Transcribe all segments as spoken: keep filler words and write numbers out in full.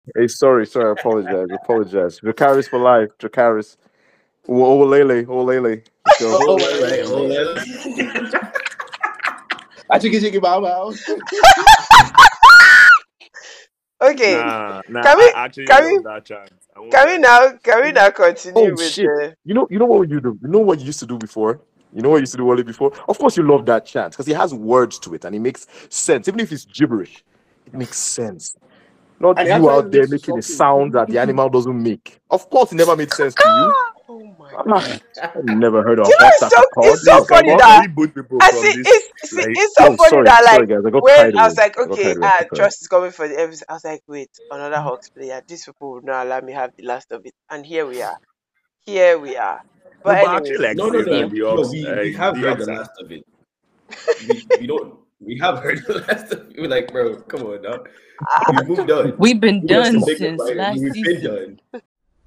Hey, sorry, sorry, I apologize, apologize. Dracaris for life, Dracaris. Oh, Lele, oh, Lele. Let's go. Oh, Oh, oh, all right, oh, all right. I chiki chiki bow bow. Okay, Nah, nah. can I we actually can love we that chant. I won't can we lie. now can we now continue Oh with shit! the You know, you know what you do. You know what you used to do before. You know what you used to do Wally before. Of course, you love that chant because it has words to it and it makes sense, even if it's gibberish. It makes sense. Not And it you actually out there leads to making a something. sound that the animal doesn't make. Of course, it never made sense to you. oh my Ah, I've never heard a you know horse it's that so could call. it's so Please, Jesus can funny we Christ. can that we boot people I from see this? it's see, Like, it's so Oh, funny sorry, that sorry, like guys. I got when carried I was away. like, I got okay, carried away. I ah, got carried away. Trust is coming for the episode. I was like, wait, another Hawks player. These people would not allow me have the last of it. And here we are. Here we are. no, But but actually, anyways, like No, no, based no, on continue. the no. ops, We uh, we have the heard ops the are last of it. We we don't. We have heard the last of it. We're like, bro, come on now. We've moved on. We've been We got some done bigger since fight. last We've been season. done.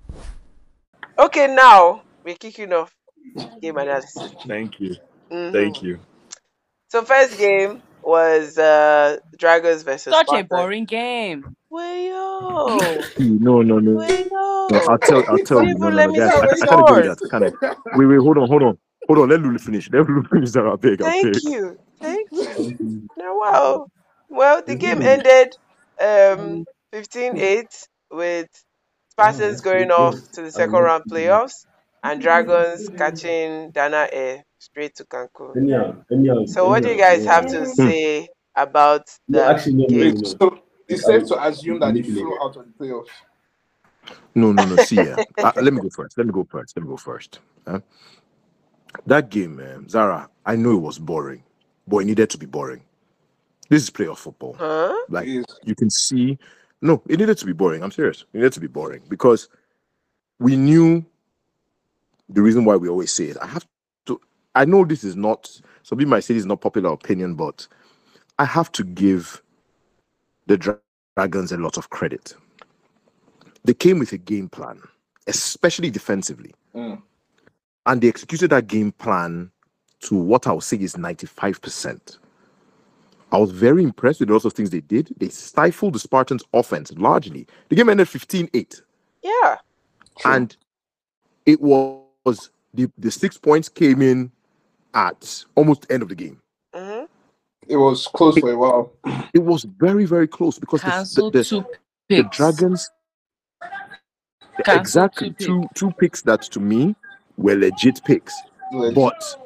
Okay, now we're kicking off game analysis. Thank you, hmm thank you. So first game was uh Dragons versus Such a Spartans. boring game. Wayo, No, no, no, no. I'll wayo. tell. I'll You tell didn't you. No, even no, let no, me guys. say I, the I can't agree with scores. that. I can't. Wait, wait. Hold on, hold on, hold on. Let Lulu finish. Let Lulu finish that. I'll beg. I'll Thank beg. you. Thank you. Now, wow. Well, the game ended um fifteen eight with Spartans going off to the second round playoffs and Dragons catching Dana Air straight to Cancun. Anyhow, anyhow, So, what do you anyhow. guys have to No, Hmm. say about no, that actually, no, no, game? Wait, no, no. so You it's are safe to assume that they flew manipulated. out of the playoffs. No, no, no. See, yeah. Uh, let me go first. Let me go first. Let me go first. Huh? That game, man, Zara. I know it was boring, but it needed to be boring. This is playoff football. Huh? Like It is. you can see, no, it needed to be boring. I'm serious. It needed to be boring because we knew the reason why we always say it. I have to. I know this is not. Some people might say this is not popular opinion, but I have to give the Dra- Dragons a lot of credit. They came with a game plan, especially defensively, Mm. and they executed that game plan to what I would say is ninety-five percent. I was very impressed with lots of things they did. They stifled the Spartans' offense largely. The game ended fifteen eight. Yeah. True. And it was the, the six points came in at almost the end of the game. hmm It was close for a while. It was very, very close because the Cancel the, two the, the picks. Dragons, Cancel exactly two picks. two two picks that to me were legit picks. Legit. But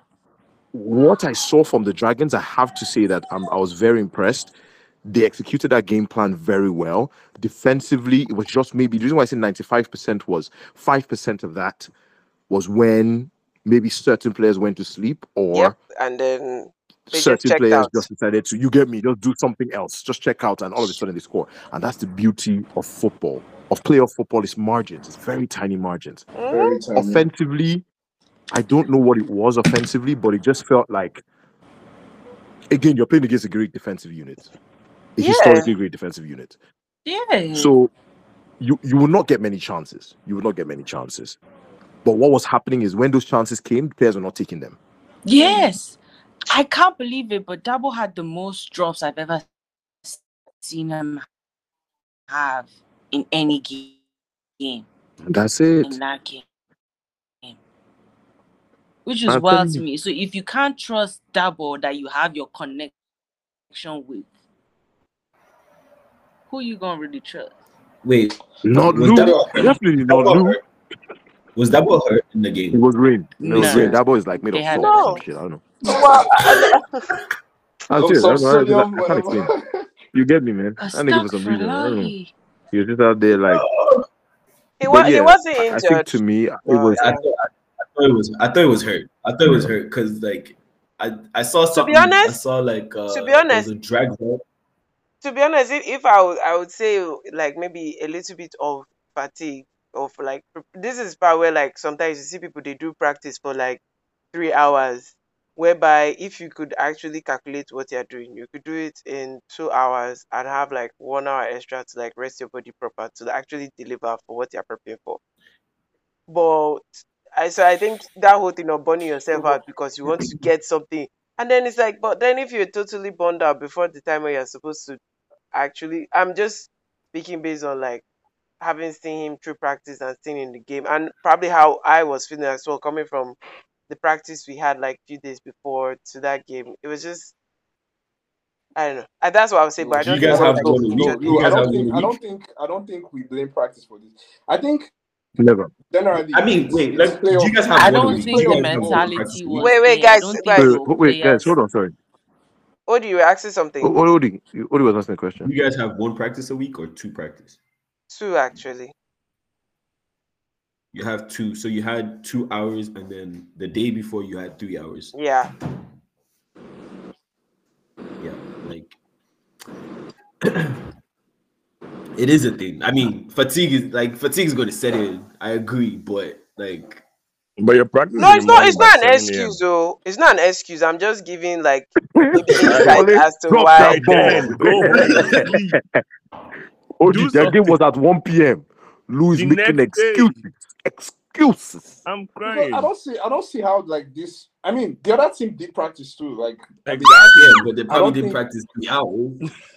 what I saw from the Dragons, I have to say that um, I was very impressed. They executed that game plan very well. Defensively, it was just maybe the reason why I said ninety-five percent was five percent of that was when maybe certain players went to sleep or Yep. And then they just certain checked players out. just decided to, you get me, just do something else, just check out, and all of a sudden they score. And that's the beauty of football, of playoff football, is margins. It's very tiny margins. hmm Very tiny. Offensively, I don't know what it was offensively, but it just felt like, again, you're playing against a great defensive unit, a Yeah. historically great defensive unit. Yeah. So you you will not get many chances. You will not get many chances. But what was happening is when those chances came, players were not taking them. Yes. I can't believe it, but Double had the most drops I've ever seen him have in any game. That's In it. that game. Which is I'm wild telling to you. me. So if you can't trust Double that you have your connection with, who you gonna really trust? Wait, Not was Lou. Dabo Definitely not Dabo Lou. hurt? Was Dabo hurt in the It game? was rain. It was No. rain. That boy is like made They of had salt or some No. shit. I don't know. Well, I- I'm Some, serious. I, some don't know. I, sodium, I can't explain. whatever. You get me, man. That nigga for some reason. I don't know. Astaghfirullah. He was just out there like. he But was he yeah, wasn't I, I think injured. to me it But was. I yeah. thought I, I thought it was I thought it was hurt. I thought it was hurt because like I I saw To be something. I honest, saw like uh to be there was honest, a drag ball. to be honest, if, if I would I would say like maybe a little bit of fatigue of like pre- this is part where like sometimes you see people they do practice for like three hours, whereby if you could actually calculate what you're doing, you could do it in two hours and have like one hour extra to like rest your body proper to actually deliver for what you're preparing for. But I so I think that whole thing of burning yourself out because you want to get something, and then it's like, but then if you're totally burned out before the time when you're supposed to actually, I'm just speaking based on like having seen him through practice and seen in the game, and probably how I was feeling as well, coming from the practice we had like few days before to that game. It was just I don't know. And that's what I would say, but I Do you don't guys think have like, no, one a week? no, Do you no, I guys have don't one think a I don't week? think I don't think we blame practice for this. I think Never. generally I mean, it's, wait, it's let, do playoff. you guys I have one a don't week? think Do you the guys have one mentality practice a week? was wait, wait, there. I guys, don't think guys. Wait, so. wait, guys, Players. hold on. Sorry. Odi, you were asking something. O- O- Odi, you- Odi was asking a question. You guys have one practice a week or two practice? Two actually. You have two. So you had two hours, and then the day before you had three hours. Yeah. Yeah, like it is a thing. I mean, fatigue is like fatigue is going to set in. I agree, but like But your practice No, it's not. It's not an excuse, though. It's not an excuse. I'm just giving like maybe insight as to Drop why. that ball. Go home and sleep. Odi, Do their game something. was at one p.m. Louis The making next day. excuses. Excuses. I'm Because crying. I don't see I don't see how like this. I mean, the other team did practice too. Like Exactly. yeah, but they I probably don't didn't think- practice three hours.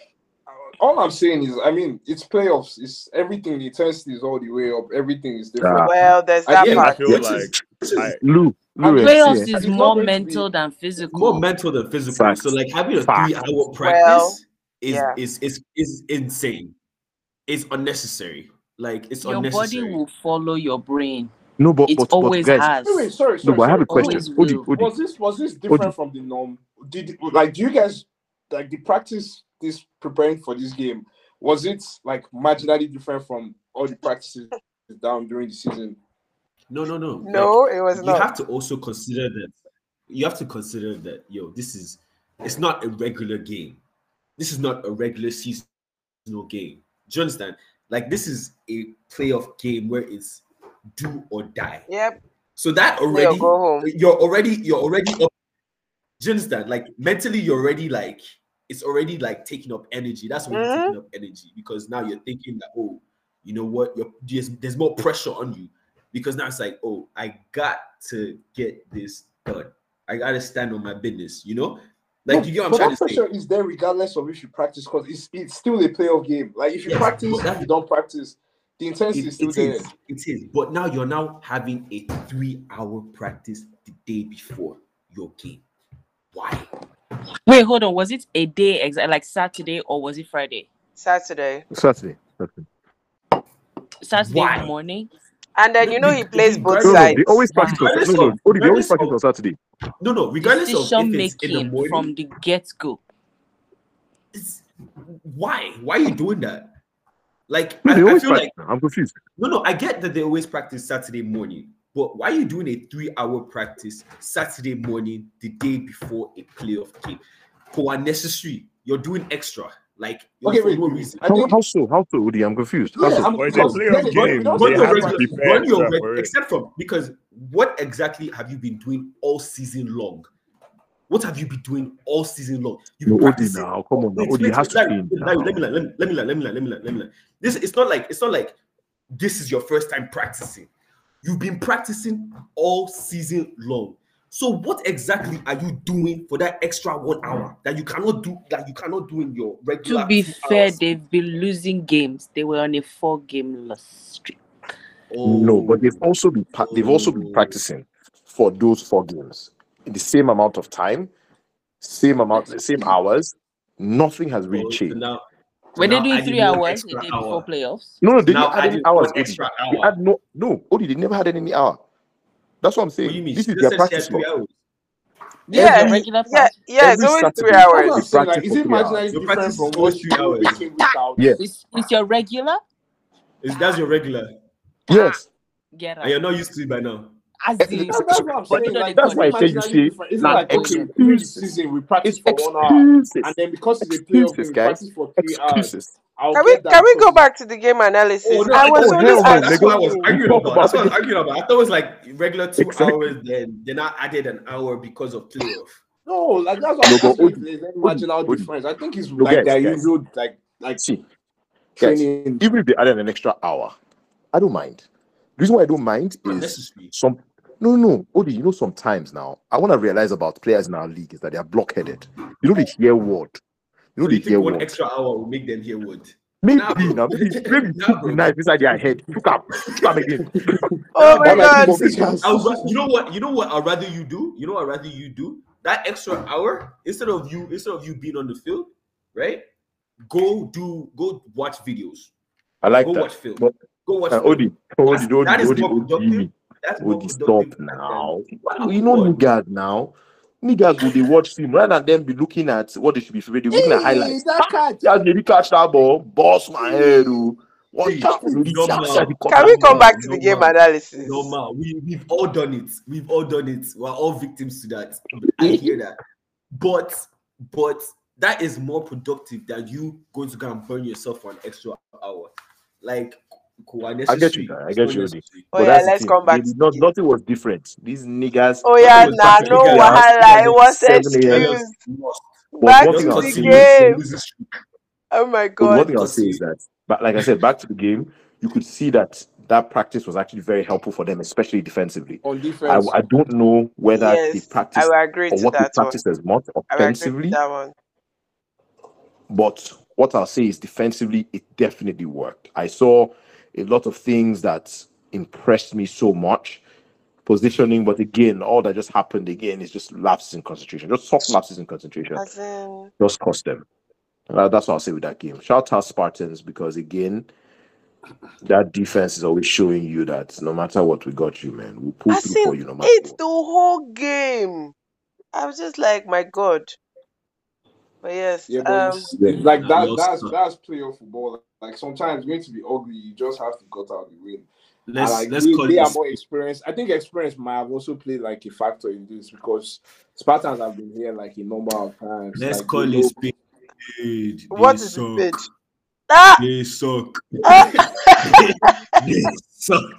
all I'm saying is, I mean, it's playoffs. It's everything. The intensity is all the way up. Everything is different. Ah. Well, there's I that get I part. feel This like is- this is I, Lou, Lou, I mean, yeah, Playoffs yeah. is It's not more going to mental be- than physical. more mental than physical. Facts. So like having a Facts. three-hour practice Well, is, yeah. is is is insane. It's unnecessary. Like it's Your body unnecessary. will follow your brain. No, but, It but, but always guys, has. Wait, wait, sorry, no, sorry. but I have a sorry. question. Always Odi, will. Odi, Was this was this different Odi. from the norm? Did like do you guys like the practice this preparing for this game? Was it like marginally different from all the practices down during the season? No, no, no. No, Like, it was you not. have to also consider that you have to consider that yo, this is it's not a regular game. This is not a regular seasonal game. Do you understand? Like this is a playoff game where it's do or die. Yep. So that Or already go home. you're already you're already up. Do you understand? Like mentally, you're already like it's already like taking up energy. That's already Mhm. taking up energy because now you're thinking that oh, you know what? You're there's, there's more pressure on you because now it's like oh, I got to get this done. I gotta stand on my business. You know, like No, you get what I'm but trying that to say. pressure is there regardless of if you practice because it's it's still a playoff game. Like if you Yes, practice, but that- if you don't practice, the intensity It, is still it there. is, it is. But now you're now having a three-hour practice the day before your game. Why? Wait, hold on. Was it a day exact like Saturday or was it Friday? Saturday. Saturday. Saturday. Saturday Why? morning. And then you know he plays both No, no, sides. they always practice on Regardless no, no, of- Odi, they always regardless practice of- on Saturday. No, no. Regardless of Decision if it's in the making morning, from the get go. it's, why? Why are you doing that? Like No, I, they I always feel practice. like I'm confused. no, no. I get that they always practice Saturday morning, but why are you doing a three-hour practice Saturday morning the day before a playoff game for unnecessary? You're doing extra, like you're Okay, for wait. no reason. I How, think how so? How so, Odi? I'm confused. How yeah, so? I'm But it's a because playoff then again, game. we don't Run They see your have how to regular, practice- prepare run your extra reg- for it. except from because what exactly have you been doing all season long? What have you been doing all season long? You've No, been Odi practicing. now. Come on now. Wait, Odi, wait, it has wait, to Larry, change Larry, now. let me let me let me let me let me let me let me This it's not like it's not like this is your first time practicing. You've been practicing all season long. So what exactly are you doing for that extra one hour that you cannot do that you cannot do in your regular? To be two fair, hours? they've been losing games. They were on a four game loss streak. No, but they've Oh, also been pa- they've also been oh. practicing for those four games in the same amount of time, same amount, the same hours. Nothing has really Oh, so changed. now, so Were they now doing adding three one hours extra a day hour. before playoffs? No, no, they Now didn't add any adding hours. one Odi. extra They hour. had no, no, Odi. They never had any hour. That's what I'm saying. What do you mean? This She is just their said she had practice three log. hours. Yeah, Every- regular yeah, practice. yeah. It's every always Saturday. three that's hours. what I'm They saying. Like, practice is for it three hours. marginally Your different practice from is what three you do hours. week in, week out? Yes, Is is your regular? Is that's your regular, yes. Get and out. you're not used to it by now. As Eh, in, That's, that's what I'm But saying. no, Like, they That's is why it I say you marginally say different? Is it nah, like okay, during the excuses. season we practice It's for one hour, excuses. and then because it's a playoff Excuses, game, we guys. practice for three hours. Excuses. I'll Can we get that. can we because go back to the game analysis? Oh no, I I- was that's, oh, only hell no, that's, that's nigga. what I was asking. arguing talk about. That's what I was about- arguing about. I thought it was like regular two Exactly. hours. Then they now added an hour because of playoff. No, like that's what No, I'm but asking if Odi, there's any Odi, marginal Odi. difference. I think it's No, like guys, their guys. usual like like See, guys, training. even if they added an extra hour, I don't mind. The reason why I don't mind is Unnecessary. some. No, no, no, Odi. You know, sometimes now I want to realize about players in our league is that they are blockheaded. You know, they hear word. You know, So they you hear think one word. extra hour will make them hear what? Maybe Nah, bro. now, maybe maybe Nah, put bro. the knife inside their head. Look up, look up again. Oh my That might god. be more I would, ra- you know what? You know what? I'd rather you do. You know what? I'd rather you do that extra hour instead of you instead of you being on the field, right? Go do go watch videos. I like Go that. watch film. But Go watch uh, film. Odi, That's, Odi, Odi, that is Odi, more productive. Odi, That's more Odi, productive. stop than- now. Wow, You know what? niggas now. Niggas go they watch film rather than them be looking at what they should be. They be looking at Hey, highlights. that catch. Yeah, maybe catch that ball, boss my head. Oh. Watch See, out, Odi, see how normal. he cut Can that we come ball. back to the game Normal. analysis? Normal. We we've all done it. We've all done it. We're all victims to that. I hear that. But but that is more productive than you going to go and burn yourself for an extra hour. Like cool, I get unnecessary. you, guy. I It's get not you, Odi. necessary. Oh But yeah, that's the let's thing. come back They to did the not, game. nothing was different. These niggas. Oh yeah, was nah, different. no Niggas- wahala. It was seven a m. excuse. Lost. But Back one to thing I'll the say game. Loses. Oh my But one god. thing I'll say is that, but like I said, back to the game, you could see that that practice was actually very helpful for them, especially defensively. On I, defense. I don't know whether they Yes, I practiced will agree or to what they that one. practiced as much I will agree to offensively, that one. but what I'll say is defensively, it definitely worked. I saw a lot of things that impressed me so much. Positioning, but again, all that just happened again is just lapses in concentration, just soft lapses in concentration, As in, just cost them. Uh, that's what I'll say with that game. Shout out Spartans because again, that defense is always showing you that no matter what we got you, man, we'll pull as through for in, you no matter it's what. the whole game. I was just like, my god. But yes, Yeah, but um, it's, Yeah. like Nah, that y'all that's suck. that's playoff football. Like sometimes going to be ugly, you just have to cut out the win. Let's and like let's they, call they it. are more experienced. I think experience might have also played like a factor in this because Spartans have been here like a number of times. Let's like, call they it know- spade. They what is the suck. page? Ah! They suck. Ah! They suck.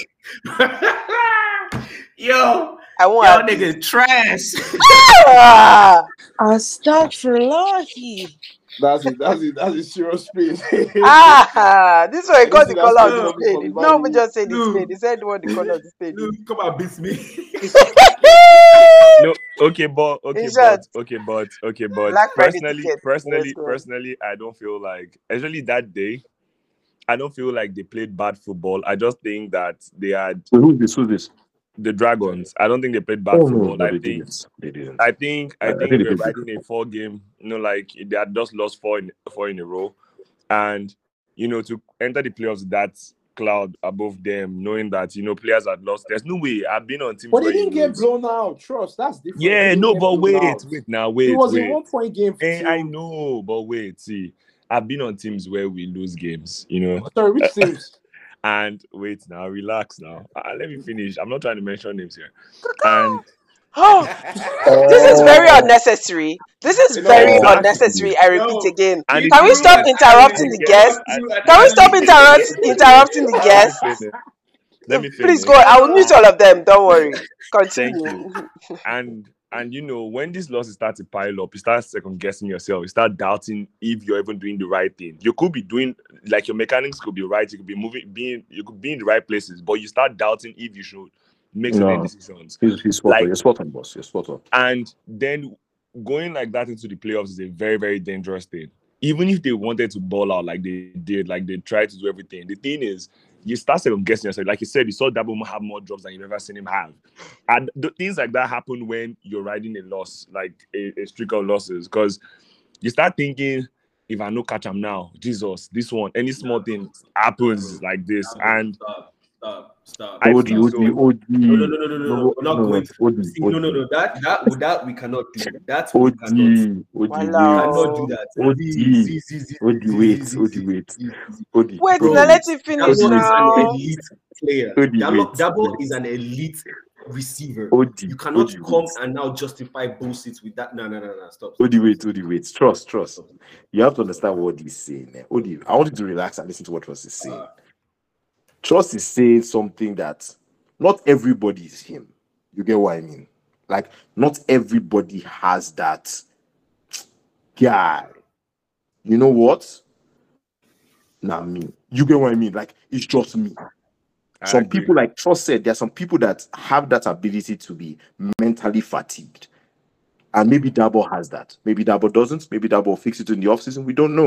Yo, I won't y'all have this. nigga trash. Ah! Astaghfirullah. That's it. That's it. That's a serious space. Ah! This one he I called see the that color of spade the coming spade. from He the did not even Man just say the No. spade. He said what the color of the spade is. Look, come and beat me. No, okay, but okay, In but short, okay, but okay, but Black Friday personally, ticket. personally, Let's go. personally, I don't feel like, especially that day, I don't feel like they played bad football. I just think that they had So who's this? Who's this? the Dragons. I don't think they played bad Oh no, football. no, I they think, didn't. They didn't. I think, I I- I think think they we're played good riding a four game. You know, like they had just lost four in four in a row, and you know to enter the playoffs with that cloud above them, knowing that you know players had lost. There's no way. I've been on teams But they where you didn't get lose. blown out. Trust, that's different. They Yeah, didn't no, get but blown wait, out. wait now, It wait, was a wait. one point game. Eh, I till- know, but wait, see, I've been on teams where we lose games, you know. Sorry, which teams? And wait now, relax now. Uh, let me finish. I'm not trying to mention names here. And Oh, this is very Oh. unnecessary. This is You know, very exactly. unnecessary. I repeat No. again. And the Can we thing stop is, interrupting I the get- guests? I- Can we stop interrupt, interrupting the Let me guests? finish. Let me Please finish. go. I will mute all of them. Don't worry. Continue. Thank And and you know, when these losses start to pile up, you start second guessing yourself. You start doubting if you're even doing the right thing. You could be doing like your mechanics could be right. You could be moving, being you could be in the right places, but you start doubting if you should make certain No. decisions. He's, he's spot Like- on. You're spot on, boss. You're spot on. And then going like that into the playoffs is a very, very dangerous thing. Even if they wanted to ball out like they did, like they tried to do everything. The thing is, you start second guessing yourself. Like you said, you saw Dabo have more drops than you've ever seen him have. And the things like that happen when you're riding a loss, like a, a streak of losses. Because you start thinking, if I no catch him now, Jesus, this one, any small thing happens like this. And stop, stop, stop. I Odi, feel Odi, so- Odi. No, no, no, no, no, no, no. We're not no, going. Odi, See, no, no, Odi. no. That that that we cannot do. That we cannot. Odi, Odi, Walao. Cannot wait. do that. Odi. See, see, see, see, Odi, see, wait, see, Odi, see, wait. see, see. Odi. Wait, Bro, now let him finish Dabo is now. an elite player. Odi, Dabo, wait, Dabo wait. is an elite receiver. Odi, You cannot Odi, come wait. and now justify bullshit with that. No, no, no, no. Stop. Odi, wait, Odi, wait. Trust, trust. You have to understand what he's saying. eh. Odi, I want you to relax and listen to what Trust is saying. Trust is saying something that not everybody is him. You get what I mean? Like, not everybody has that guy. You know what? Not me. You get what I mean? Like, it's just me. I Some agree. people, like Trust said, there are some people that have that ability to be mentally fatigued. And maybe Dabo has that. Maybe Dabo doesn't. Maybe Dabo will fix it in the offseason. We don't know.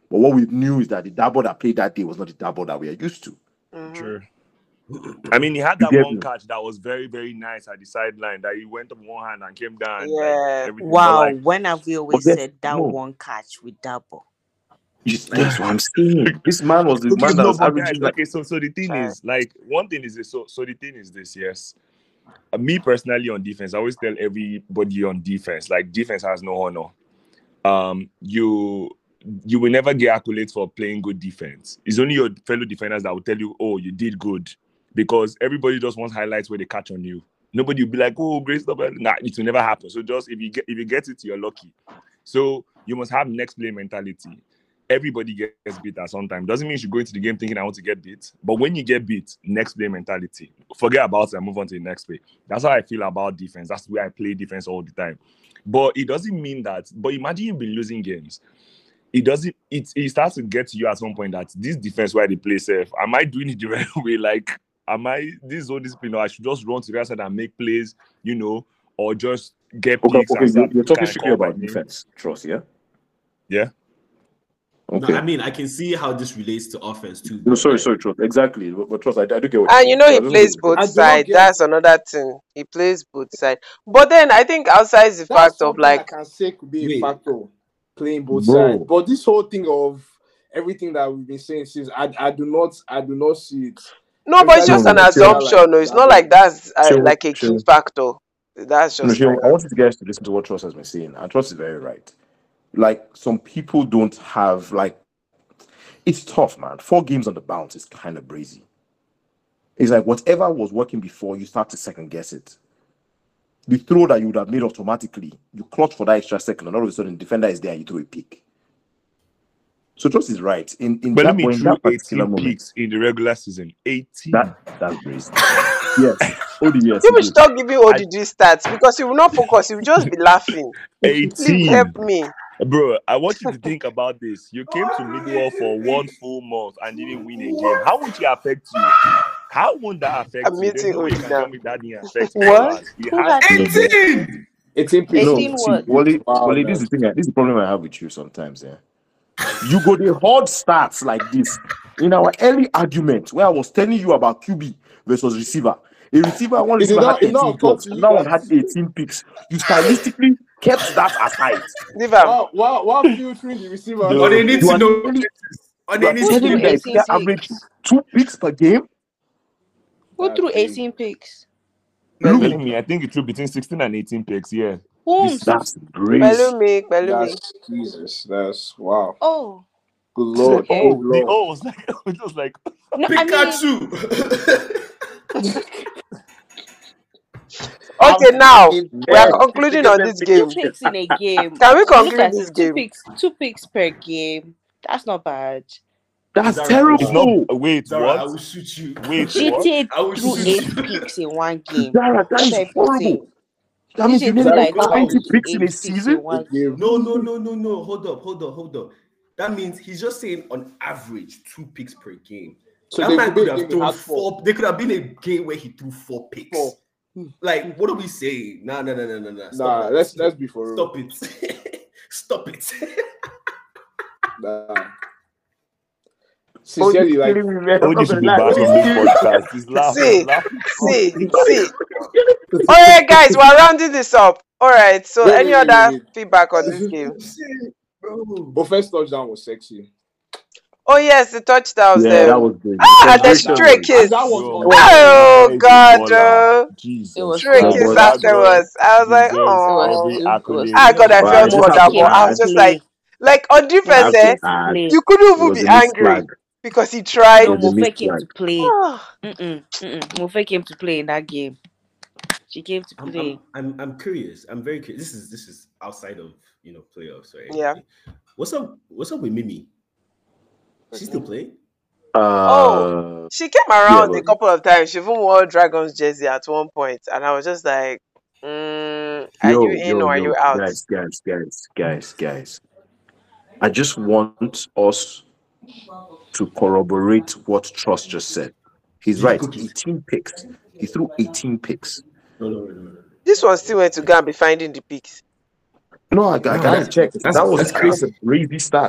But what we knew is that the Dabo that played that day was not the Dabo that we are used to. Mhm. True. I mean, he had You that get one me? catch that was very, very nice at the sideline. That he went up one hand and came down. and, Like, Yeah. everything. But Wow, like, when have we always that's- said that no. one catch with Dabo? Yes, that's what I'm saying. This man was the okay, man that no, was but averaging guys, like okay. So, so the thing Sorry. is, like, one thing is this. So, so the thing is this. Yes, Uh, me personally on defense, I always tell everybody on defense, like, defense has no honor. Um, you you will never get accolades for playing good defense. It's only your fellow defenders that will tell you, oh, you did good, because everybody just wants highlights where they catch on you. Nobody will be like, oh, great stuff. Nah, it will never happen. So just if you get if you get it, you're lucky. So you must have next play mentality. Everybody gets beat at some time. Doesn't mean you should go into the game thinking I want to get beat. But when you get beat, next play mentality. Forget about it and move on to the next play. That's how I feel about defense. That's the way I play defense all the time. But it doesn't mean that. But imagine you've been losing games. It doesn't. It, it starts to get to you at some point that this defense where they play safe. Am I doing it the right way? Like, am I this is all discipline? Or I should just run to the other side and make plays, you know, or just get okay, picks okay. and You're, start you're talking kinda strictly call my about name. defense, Trust, yeah? Yeah. Okay. No, I mean, I can see how this relates to offense too. No, but, sorry, like, sorry, Trust. Exactly. But, but Trust, I, I do get what And you're you know saying. he I just plays want both I do not sides. get- That's another thing. He plays both sides. But then I think outside the That's fact of something I like can say could be a Wait. factor, playing both Bro. sides. But this whole thing of everything that we've been saying since, I, I do not, I do not see it. no, but it's just No, an no, no, chill. assumption. No, it's not like that's uh, Chill, like a key chill. factor. That's No, just Sheo, like I want you guys to listen to what Trust has been saying. And Trust is very right. Like, some people don't have, like, it's tough, man. Four games on the bounce is kind of brazy. It's like whatever was working before, you start to second guess it. The throw that you would have made automatically, you clutch for that extra second, and all of a sudden, the defender is there and you throw a pick. So Trust is right. In, in But that, let me when threw that particular eighteen moment, picks in the regular season. eighteen. that, that's brazy. Yes. Oh, the yes. people he should did. stop giving O D G stats because he will not focus. He will just be laughing. Please eighteen. help me. Bro, I want you to think about this. You came to Millwall for one full month and didn't win a game. How would it affect you? How would that affect I'm you? There's muting no way you Odi can now. tell me that didn't affect you. What? He Who has had eighteen. eighteen picks. No, eighteen see, what? Wally, Wow, Wally, this is the thing. This is the problem I have with you sometimes. Yeah, you go the hard starts like this in our early argument where I was telling you about Q B versus receiver. A receiver, one Is it receiver not- had it's not eighteen come drops, to you another one guys? had eighteen picks. You stylistically kept that aside. Leave am. Wow, wow, wow, filtering the receiver. No. Or they need You to are know. telling- Or you they are need to telling know. me that if eighteen you average picks. two picks per game, Who That's threw crazy. eighteen picks? Louis, Telling me, I think it threw between sixteen and eighteen picks. Yeah. Whom? that's crazy. Pelumi, Pelumi. That's Jesus. That's wow. Oh, Good Lord. Okay. Oh, Good the Lord. oh was like it was like no, I mean, Pikachu. Okay, now we Yeah. are concluding on this two game. picks in a game. Can we You look conclude at this it, two game? picks, two picks per game. That's not bad. That's Zara, terrible. it's not wait, Zara, I will what? shoot you. Wait, G what? T A I will threw shoot eight you. picks in one game. Zara, that What is are people horrible. saying? That means you G T A nearly threw like Zara, twenty eight picks in a picks season. in one. Give- No, no, no, no, no. Hold up, hold up, hold up. That means he's just saying on average two picks per game. So that they man could be could a have game he thrown had four. four. There could have been a game where he threw four picks. Four. Like, what are we saying? Nah, nah, nah, nah, nah, nah. Nah, Stop that. let's let's be for real. Stop it. Stop it. Nah. Sincerely, like Only should be back on this podcast. He's laughing. See, laughing. See, see. All right, guys, we're rounding this up. All right. So, Wait, any wait, wait, other wait. feedback on this game? Bro. but first touchdown was sexy. Oh yes, the touchdowns. Yeah, there. that was good. Ah, and the Celebration stray was- kiss. And that was Bro, on- Oh, Messi God, baller. oh. Jesus. It was Stray That kiss was- afterwards. I was like, deserves oh. every it was- accolade. Ah, God, I Wow, felt I just for have that to ball. I add- was just like, like on I defense, have eh? to add, play. You couldn't it even was be a mixed angry flag. because he tried. No, was a Mofe mixed came flag. to play. Ah. Mm-mm, mm-mm. Mofe came to play in that game. She came to I'm, play. I'm, I'm, I'm curious. I'm very curious. This is this is outside of you know playoffs, right? Yeah. What's up? What's up with Mimi? She's still playing. Uh, Oh. She came around Yeah, a but- couple of times. She even wore Dragons jersey at one point, and I was just like, mm, "Are yo, you in yo, or are yo, you out?" guys, guys, guys, guys, guys. I just want us to corroborate what Trust just said. He's right. eighteen picks. He threw eighteen picks. No, no, no, no. This one still went to go and be finding the picks. No, I, I gotta that's- check. that's- That was that's that's a crazy. crazy stat.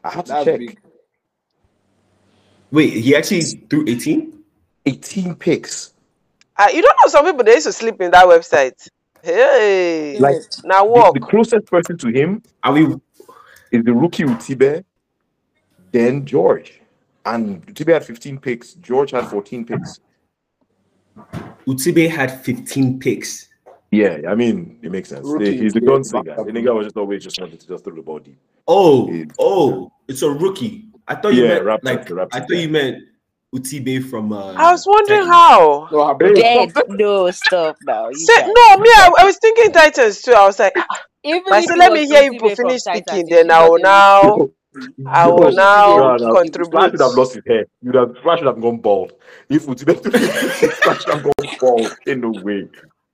I had to That's check. big. Wait, he actually threw eighteen? eighteen picks. Uh, you don't know some people they used to sleep in that website. Hey, Like now the, walk. the closest person to him Are we is the rookie Utibe, then George. And Utibe had fifteen picks. George had fourteen picks. Utibe had fifteen picks. Yeah, I mean, it makes sense. Rookie He's the Utibe, gunslinger. backup. The nigga was just always just wanted to just throw the ball deep. Oh, It- oh, it's a rookie. I thought you Yeah, meant Raptors, like the Raptors, I thought yeah. you meant Utibe from uh I was wondering Titans. how. No, her Hey, brother. Dead. No, stop now. You Say, guys. no, me, I, I was thinking Titans too. I was like, Even but I if said, it let was me hear you Utibe people from finish Titans, speaking, you then I should will not have now, I will George now No, no, contribute. Flash should have lost his hair. You would have, Flash should have gone bald. If Utibe took fifty-six, Flash should have gone bald. In no way.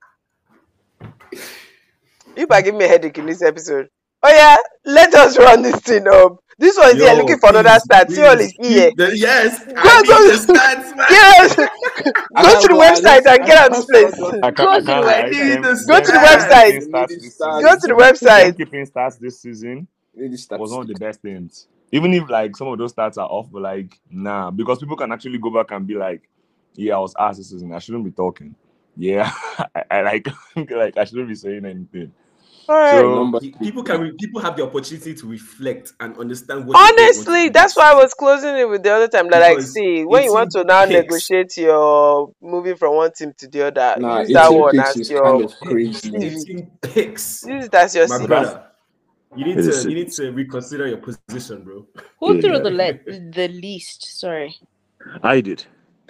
You might give me a headache in this episode. Oh yeah, let us run this thing up. This one is here Yo, looking for another please, stat. See all please, is here. keep the- yes, Go, I need go. the stats, man. Yes, I go can't to the go, I website just- and I get on just this place. saw those- I Go can't, to the I can't lie. website. Them- Go to them- the them website. keeping stats this season- Go to the them website. keeping stats this season Really was one of the statistics. best things. Even if like some of those stats are off, but like nah, because people can actually go back and be like, yeah, I was asked this season. I shouldn't be talking. Yeah, I, I like like I shouldn't be saying anything. All right. So Number- People can re- people have the opportunity to reflect and understand what they don't want to Honestly, do that's this why I season. was closing it with the other time. That like, Because see, when you want to now eighteen picks. negotiate your moving from one team to the other, Nah, use that eighteen one picks as is your kind of crazy. C V. eighteen picks. Use it as your My C V. brother, you need It to is- you need to reconsider your position, bro. Who threw Yeah. the le- the least? Sorry. I did.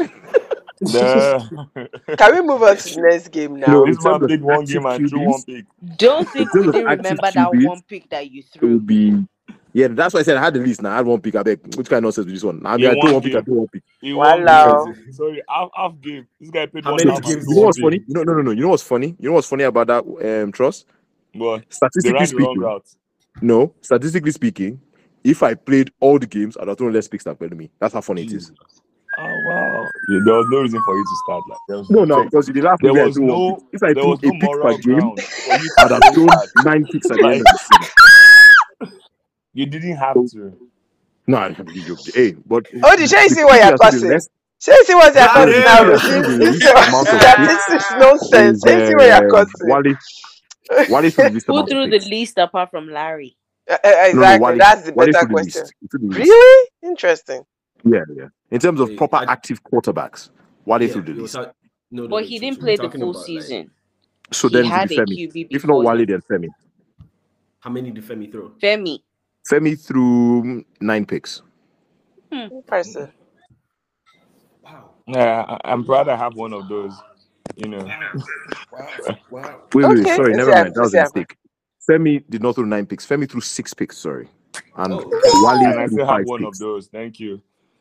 the, Can we move on to the next game now? No, this in man terms of picked one active game and threw Q Bs, one pick. Don't think terms we of didn't active remember that Q Bs, one pick that you it threw. would be. Yeah, that's why I said I had the list. Now I had one pick. I beg. Which kind of nonsense with this one? I mean, In I one threw one pick. I game. threw one pick. He won Wow. game. Sorry, half, half game. This guy played How one many half and games threw You know one what's pick. funny? No, no, no, no. You know what's funny? You know what's funny about that, um, Trust? But they Statistically ran the wrong speaking, route. no. Statistically speaking, if I played all the games, I'd have thrown less picks than Pelumi. That's how funny it is. Oh wow! Yeah, there was no reason for you to start like. There was No, no, check. because in the last There movie I was threw one no, pick. If I there threw was a no pick per moral game, ground for you to I'd have do thrown that. nine picks at the end Like, of the season. you didn't have to. No, I mean, you- hey, but Oh, did you see what you're cussing? less Shey you see what you're Ah, cussing yeah. now? Yeah, This yeah. this The your amount of statistics nonsense. is Shey you see what you're uh, cussing? Wale. Wale threw the least Who amount threw of the picks. least apart from Larry? Uh, uh, exactly. No, no, Wale, That's the Wale better threw the question. least. He threw the least. Really? Interesting. Yeah, yeah. In terms of Wait, proper I- active quarterbacks, Wale Yeah, threw the you were least. ta- no, no, But no, he so- didn't so play we're the talking full about, like, season. So he then it had would a be Q B Femi. If not before Wale, him. then Femi. how many did Femi throw? Femi. Femi threw nine picks. Impressive. Wow, Yeah, I, I'm proud I have one of those. You know, wow, wow. Wait, wait, Okay, sorry, let's never see mind. That was a let's see mistake. Femi did not throw nine picks. Femi threw six picks, sorry. And Oh. Wale and I threw still five have one picks. of those. Thank you.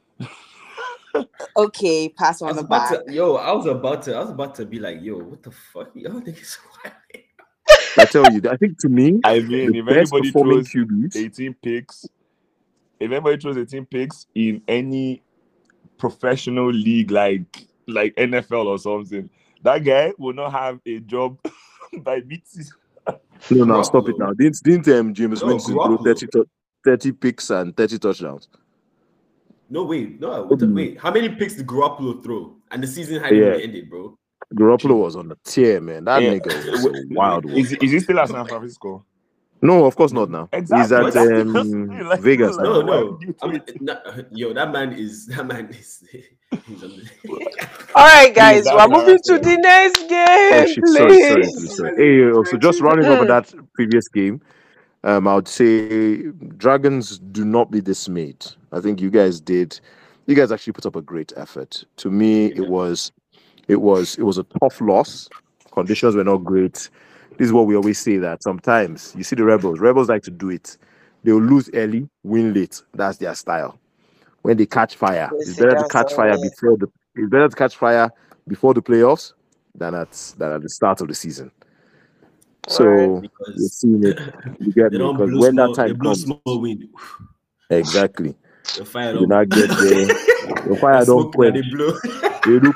Okay, pass I on was the about back. to, yo, I was about to, I was about to be like, yo, what the fuck? Yo, niggas wild. I tell you, I think to me, I mean, the if best anybody performing throws Q Bs, eighteen picks, if anybody throws eighteen picks in any professional league like like N F L or something, that guy will not have a job by mid-season. no, no, stop it Garoppolo. now. Didn't, didn't um, James No, Winston throw Garoppolo. thirty, tou- thirty picks and thirty touchdowns? No, wait, no, what the, Mm. wait. How many picks did Garoppolo throw? And the season hadn't Yeah. even ended, bro. Garoppolo was on the tear, man. That Yeah. nigga was a wild one. Is, is he still at San Francisco? No, of course not now. Exactly. He's at That's the um, thing, like, Vegas like, now. No, why no. would you I'm, tweet? no, yo, that man is that man is. He's on the, All right, guys, that we're moving to character. the next Oh game, shit! Sorry, sorry, please. please, sorry. Hey, uh, so just rounding over that previous game, um, I would say Dragons do not be dismayed. I think you guys did. You guys actually put up a great effort. To me, it was, it was, it was a tough loss. Conditions were not great. This is what we always say, that sometimes you see the Rebels. Rebels like to do it. They will lose early, win late. That's their style. When they catch fire, Yes, it's better to that's catch all fire right. before the. It's better to catch fire before the playoffs than at than at the start of the season. So Alright. you're because seeing it. You get they me? don't Because blow when small, that they time blow comes, small wind. exactly, The fire you don't not get there. The fire the don't smoke that quench. they blow. They do.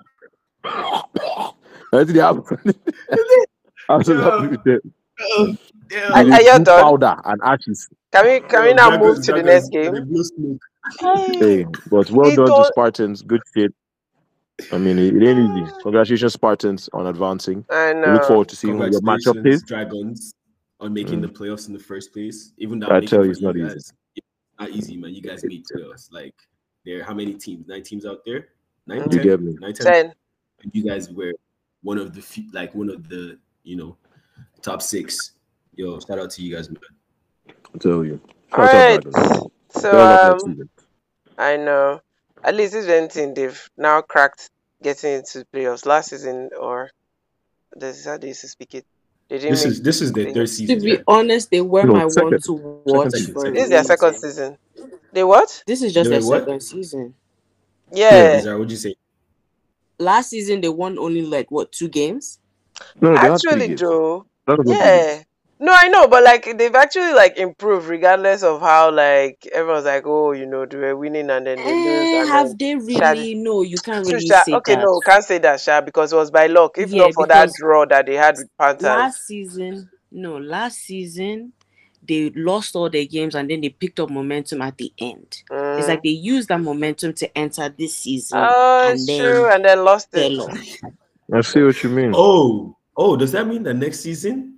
I think they have. I'm so happy with them. Yeah. Are- They are you do done? powder and ashes. Can we can we Yo, now move Dragons, to the Dragons, next they game? blow smoke. Hey, but well It done to was- Spartans. Good shit. I mean, it, it ain't easy. Congratulations, Spartans, on advancing. I We look know. forward to seeing who your matchup Congratulations, is. Dragons, on making Mm. the playoffs in the first place. Even though I I'm making tell you, for it's not you easy. guys, it's not easy, man. You guys made playoffs. Like, there, how many teams? Nine teams out there. Nine, Mhm. You ten, get me? nine, ten. Ten. And you guys were one of the few, like one of the you know top six. Yo, shout out to you guys, man. I tell you. All Shout out right. Dragons. So Better luck next um, season. I know. At least if anything, they've now cracked getting into playoffs. Last season, or this is how they used to speak it. They didn't This make. is this is their playoffs. third To season. be Right? honest, they were No, my second. one to watch season. for a This is their second reason. season. They what? This is just They their were what? second season. Yeah. Izara, what'd you say? Last season they won only like what two games? No, they had three Actually, games. Joe. None of them were Yeah. games. No, I know, but like they've actually like improved regardless of how like everyone's like, oh, you know, they were winning and then they lose Eh, and then have they Sha- really? No, you can't True, really Sha- say okay, that. no, can't say that, Sha, because it was by luck. If Yeah, not for that because draw that they had with Panthers, last season, no, last season they lost all their games and then they picked up momentum at the end. It's mm. like they used that momentum to enter this season oh, and it's then true, and then lost it. fell off. I see what you mean. Oh, oh, does that mean the next season?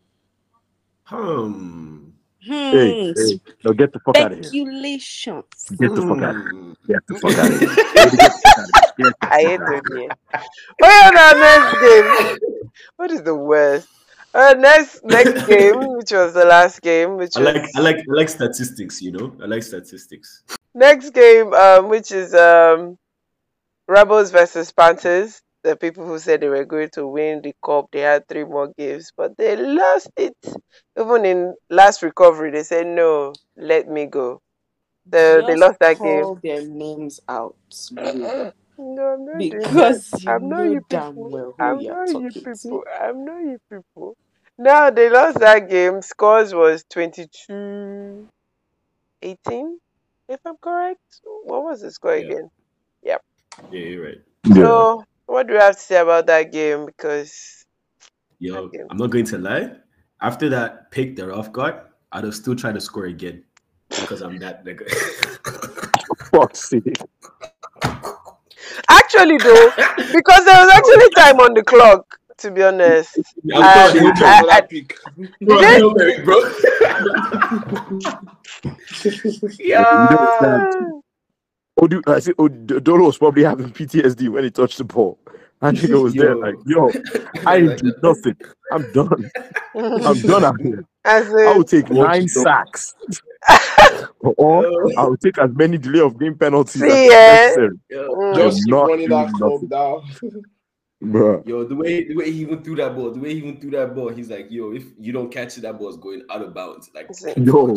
Hmm. Hey, Hmm. hey, no, get the fuck out of here. Speculations. Get the fuck out of here. Hmm. Get the fuck out of here. Get the fuck out of here. Get the I hate fuck out of it here. here. Oh, yeah, now next game. What is the worst? Uh, next next game, which was the last game, which I like was I like I like statistics, you know. I like statistics. next game, um, which is um, Rebels versus Panthers. The people who said they were going to win the cup, they had three more games, but they lost it. Even in last recovery, they said no, let me go. So they Just lost that game. call their names out, Lou, No, I'm not doing that. because you I'm not know you damn people. well who I'm you're not you talking to. people. I'm not you people. Now they lost that game. Scores was twenty-two eighteen, if I'm correct. What was the score Yeah. again? Yeah, you're right. Yeah. So what do we have to say about that game? Because Yo, Okay. I'm not going to lie. After that pick, they're off guard. I'd have still tried to score again because I'm that nigga. Fuck's sake. actually though, because there was actually time on the clock, to be honest. I'm Uh, sorry, I- for I- that pick. bro, Did Hail Mary, bro. Yeah. Oh, dude, I see. Oh, D- Dolo was probably having P T S D when he touched the ball. And nigga was there Yo. like, yo, I ain't do nothing. I'm done. I'm done out here. As I in, will take Watch nine it, though. sacks. Or I will take as many delay of game penalties as See, eh? necessary. mm, Just Just keep not running doing that club nothing. down. Bruh. Yo, the way the way he even threw that ball, the way he even threw that ball, he's like, yo, if you don't catch it, that ball's going out of bounds. Like, See. Yo.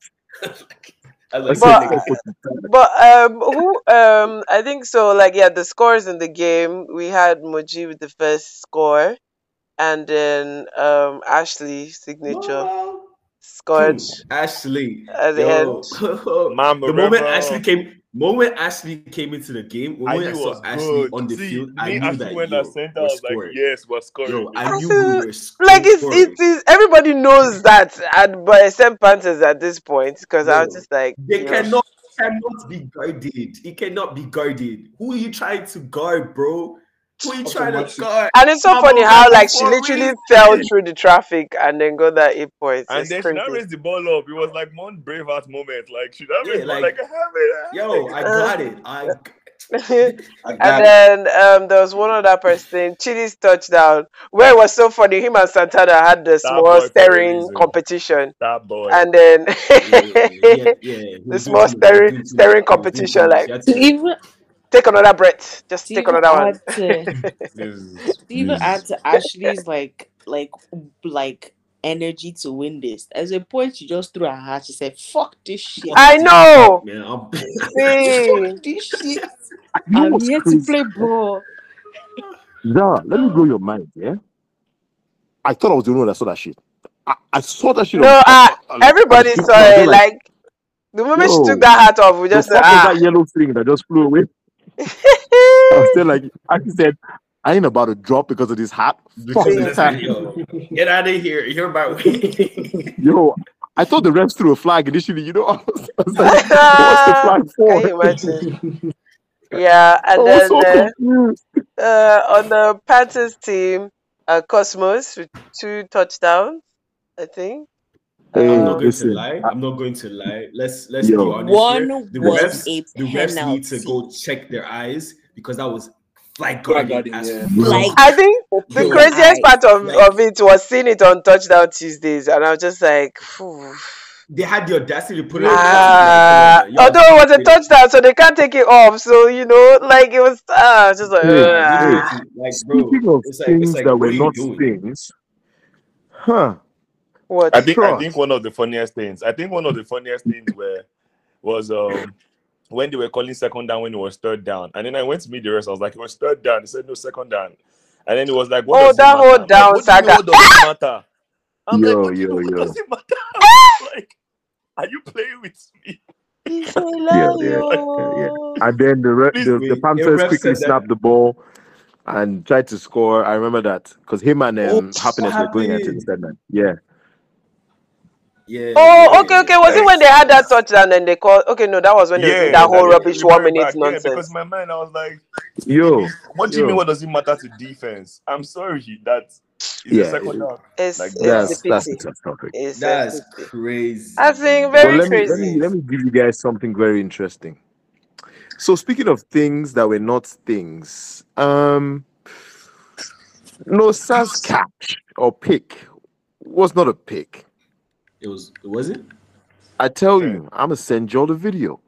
I was I like, said, But- nigga, but um, who um, I think so. Like, yeah, the scores in the game, we had Moji with the first score, and then um, Ashley signature wow. scored Hmm, Ashley. at the Yo. end. Mama the moment Rebel. Ashley came, moment Ashley came into the game, I when knew I it saw was Ashley good. on the See, field, me I knew Ashley that went yo, at center. I we're was like, scoring. yes, we're scoring. Yo, I I knew feel we were Like it's scoring. it is everybody knows that, and but except Panthers at this point, because I was Yo, just like, They yo. cannot cannot be guarded. It cannot be guarded. Who are you trying to guard, bro? Who are you trying to Automatic. guard? And it's so Mama funny how Rebel like she for a literally reason. fell through the traffic and then got that eight points. And It's then she now crazy. raised the ball up. It was like one Braveheart moment. Like she now Yeah, raised the ball like, like, I have it. I have Yo, it. I got it. I and I got it. then um, there was one other person, Chili's touchdown, where it was so funny. Him and Santana had the That small boy for a staring reason. competition, That boy. and then yeah, yeah, yeah. He the was doing small too much. He was staring doing too staring much. He was doing too competition. much. Like, He had To to- even take another breath, just to take even another one. add to This is- to even this add is- to Ashley's like like like energy to win this. At a point, she just threw her hat. She said, "Fuck this shit. I know. Man, I'm See, Fuck this shit. You know I'm what's here crazy? to play ball." Zara, let me blow your mind, yeah? I thought I was the only one that saw that shit. I, I saw that shit. no, on, uh, on- on- everybody on the saw screen. I was it. like, Like the moment she yo, took that hat off, we the just fuck said, was ah. that yellow thing that just flew away? I was still like, I said, I ain't about to drop because of this hat. Fuck because of this this hat. video. Get out of here. You're about Yo, I thought the refs threw a flag initially. You know, I was, I was like, what's the flag for? Can you imagine? Yeah, I and was then so uh, confused. uh, on the Panthers team, uh, Cosmos with two touchdowns, I think. I'm Hey, not Uh, going to listen, lie. I- I'm not going to lie. Let's let's be yo, honest here. One The was refs, a the refs need to go penalty. check their eyes because that was flag Flag guarding guarding, as yeah. Like fuck. I think the open your craziest eyes. part of, Like of it was seeing it on Touchdown Tuesdays, and I was just like, phew. they had the audacity to put it No, on no, Twitter. Like, come on, Ah, man. Y'all although it was a stupid. touchdown, so they can't take it off. So you know, like it was, ah, just like, hey, Nah, you hey. need ah. to like, bro. Speaking of It's like it's things like, that what were are you not doing? things, huh? What? I think I think Trust. one of the funniest things. I think one of the funniest things were was um when they were calling second down when it was third down, and then I went to meet the rest. I was like, it was third down. They said no second down, and then it was like, what Oh, does it that matter? whole I'm like, down what do you mean? saga. What does it matter? I'm like, Yo, what do you yo, mean? What yo. does it matter? I'm like, are you playing with me? He's a Yeah, yeah, yeah, yeah. lion. And then the re- Please the, the wait. A Panthers ref quickly said that. snapped the ball and tried to score. I remember that because him and Oh, um, what Happiness were going into the happened? segment. Yeah. Yeah, Oh, yeah, okay, okay. Was it Like, when they had that touchdown and they called? Okay, no, that was when they were doing yeah, that that whole they rubbish one revert minute back. Yeah, because nonsense. in my mind I was like, Yo, what do you mean? yo. What does it matter to defense? I'm sorry, that is a Yeah, second down. It's Like, it's that's the that's pity. a tough topic. It's a that's pity. crazy. I think But very let me let me crazy. let me give you guys something very interesting. So speaking of things that were not things, um, Nosa's catch or pick was not a pick. It was. Was it? I tell Yeah. you, I'm gonna send you all the video.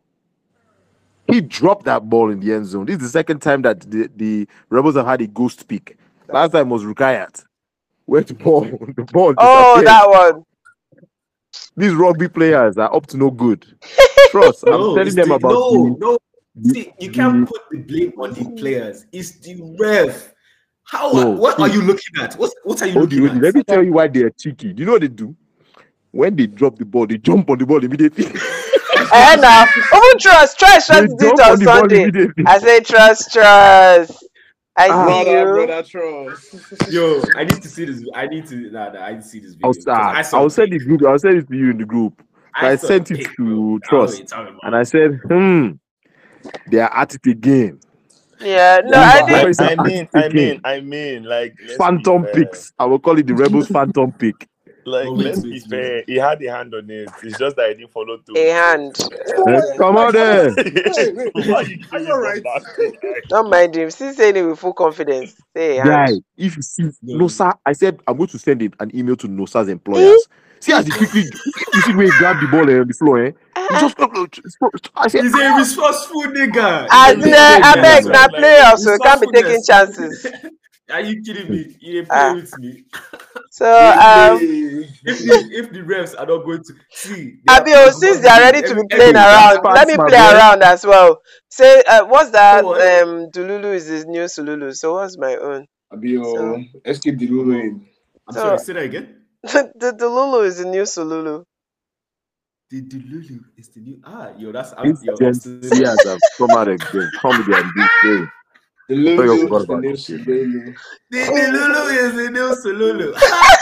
He dropped that ball in the end zone. This is the second time that the, the Rebels have had a ghost pick. Last time was Rukayat. Where the ball, the ball Oh, disappeared. that one. These rugby players are up to no good. Trust, I'm No, telling it's them the about no, the, no. the, See, you can't the put the blame on the players. It's the ref. How? no. What are See, you looking at? What? What are you Odi, looking Odi, at? let me tell you why they are cheeky. Do you know what they do? When they drop the ball, they jump on the ball immediately. And now, even trust, trust, They trust to do it jump on on the ball Sunday. immediately. I say trust, trust. I Ah, see Brother, you. brother, trust. Yo, I need to see this. I need to. Nah, nah, I need to see this I'll, video because ah, I saw I'll the send pic. the group. I'll send it to you in the group. So I I saw the sent it pic, bro. to I don't know what Trust, you're talking and about. I said, "Hmm, they are at it again. Yeah, no, Yeah, I These but think boys I, are I at mean, it I mean, again. I mean, like, let's be Phantom fair. picks. I will call it the Rebels Phantom pick. Like, Oh, wait, let's wait, be wait. fair. He had a hand on it. It's just that he didn't follow through. a with hand. it. Eh, come on, there. wait, wait, wait. Why are you Are killing you from alright? that guy? Don't mind him. Still saying it with full confidence. Say a Guy, hand. if you see No. Nosa, I said I'm going to send it an email to Nosa's employers. See as he quickly, if you see where he grabbed the ball eh, on the floor, eh? He just I said, He's a resourceful nigga. As He's in, a uh, big I nigga, beg, man. now Like, playoffs, so we can't be taking Resourcefulness. chances. Are you kidding me? You play Ah. with me. So, um, Hey. If the if the refs are not going to see, they are Abio, since they are ready to be playing every- around, Fans, let me my play boy. around as well. Say, uh, what's that? Go on. Um, Dululu is his new Sululu. So what's my own? Abio, So- escape the Lulu. I'm So- sorry, say that again. the Dululu is the new Sululu. The Dululu is the new ah yo that's I'm, These yo, I'm Gen still- Zers have come out again. Comedy and this day. The I thought you Lulu forgot is the about new this shit. Lulu. the Dululu is the new Sululu.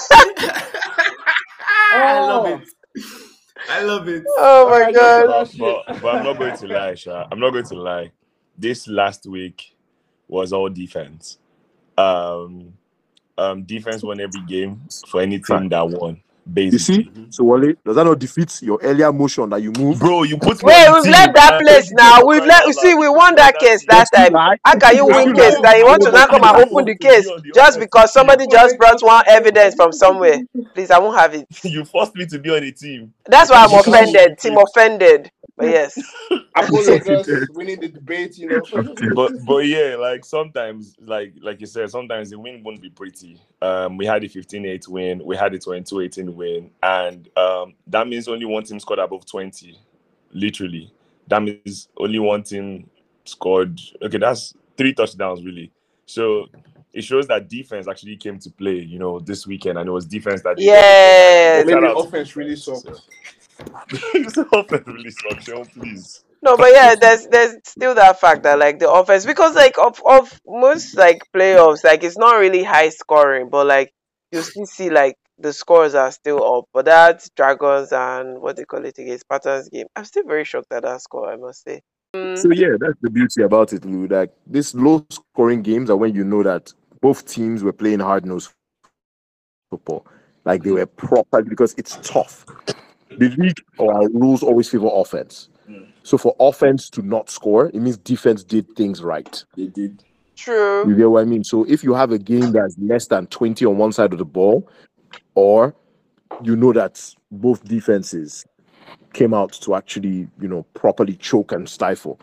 I love it. I love it. Oh my Alright, god. just- But, but, but I'm not going to lie, Sha. I'm not going to lie. This last week was all defense. Um, um, defense won every game for any team that won. You see? Basically, So Wale, does that not defeat your earlier motion that you moved? bro, you put me Wait, on the we've team, left that and I place said, now. "Defense We've crying let. out See, loud." we You won put me on that case team. last Still time. lie. How can you Still win lie. case that you want to now come and I open the want to case be on the just offensive because team. somebody just brought one evidence from somewhere? Please, I won't have it. You forced me to be on a team. That's why I'm You can't offended. win Team clips. offended. But yes. Apollo just winning the debate, you know. but but yeah, like sometimes, like like you said, sometimes the win won't be pretty. Um, we had a fifteen eight win, we had a twenty-two eighteen win, and um, that means only one team scored above twenty. Literally, that means only one team scored. Okay, that's three touchdowns really. So it shows that defense actually came to play, you know, this weekend, and it was defense that did Yes. everything. Maybe Shout out to offense really defense, sucked. so. Offense really sucks, Sean, please. No, but yeah, there's there's still that fact that like the offense, because like of of most like playoffs, like it's not really high scoring, but like you still see like the scores are still up. But that Dragons and what they call it again, Spartans game, I'm still very shocked at that score, I must say. Mm, So yeah, that's the beauty about it, Lou. Like these low scoring games are when you know that both teams were playing hard nosed football. Like they were proper because it's tough. The league or our rules always favor offense. So for offense to not score, it means defense did things right. They did. true. You get what I mean? So if you have a game that's less than twenty on one side of the ball, or you know that both defenses came out to actually, you know, properly choke and stifle.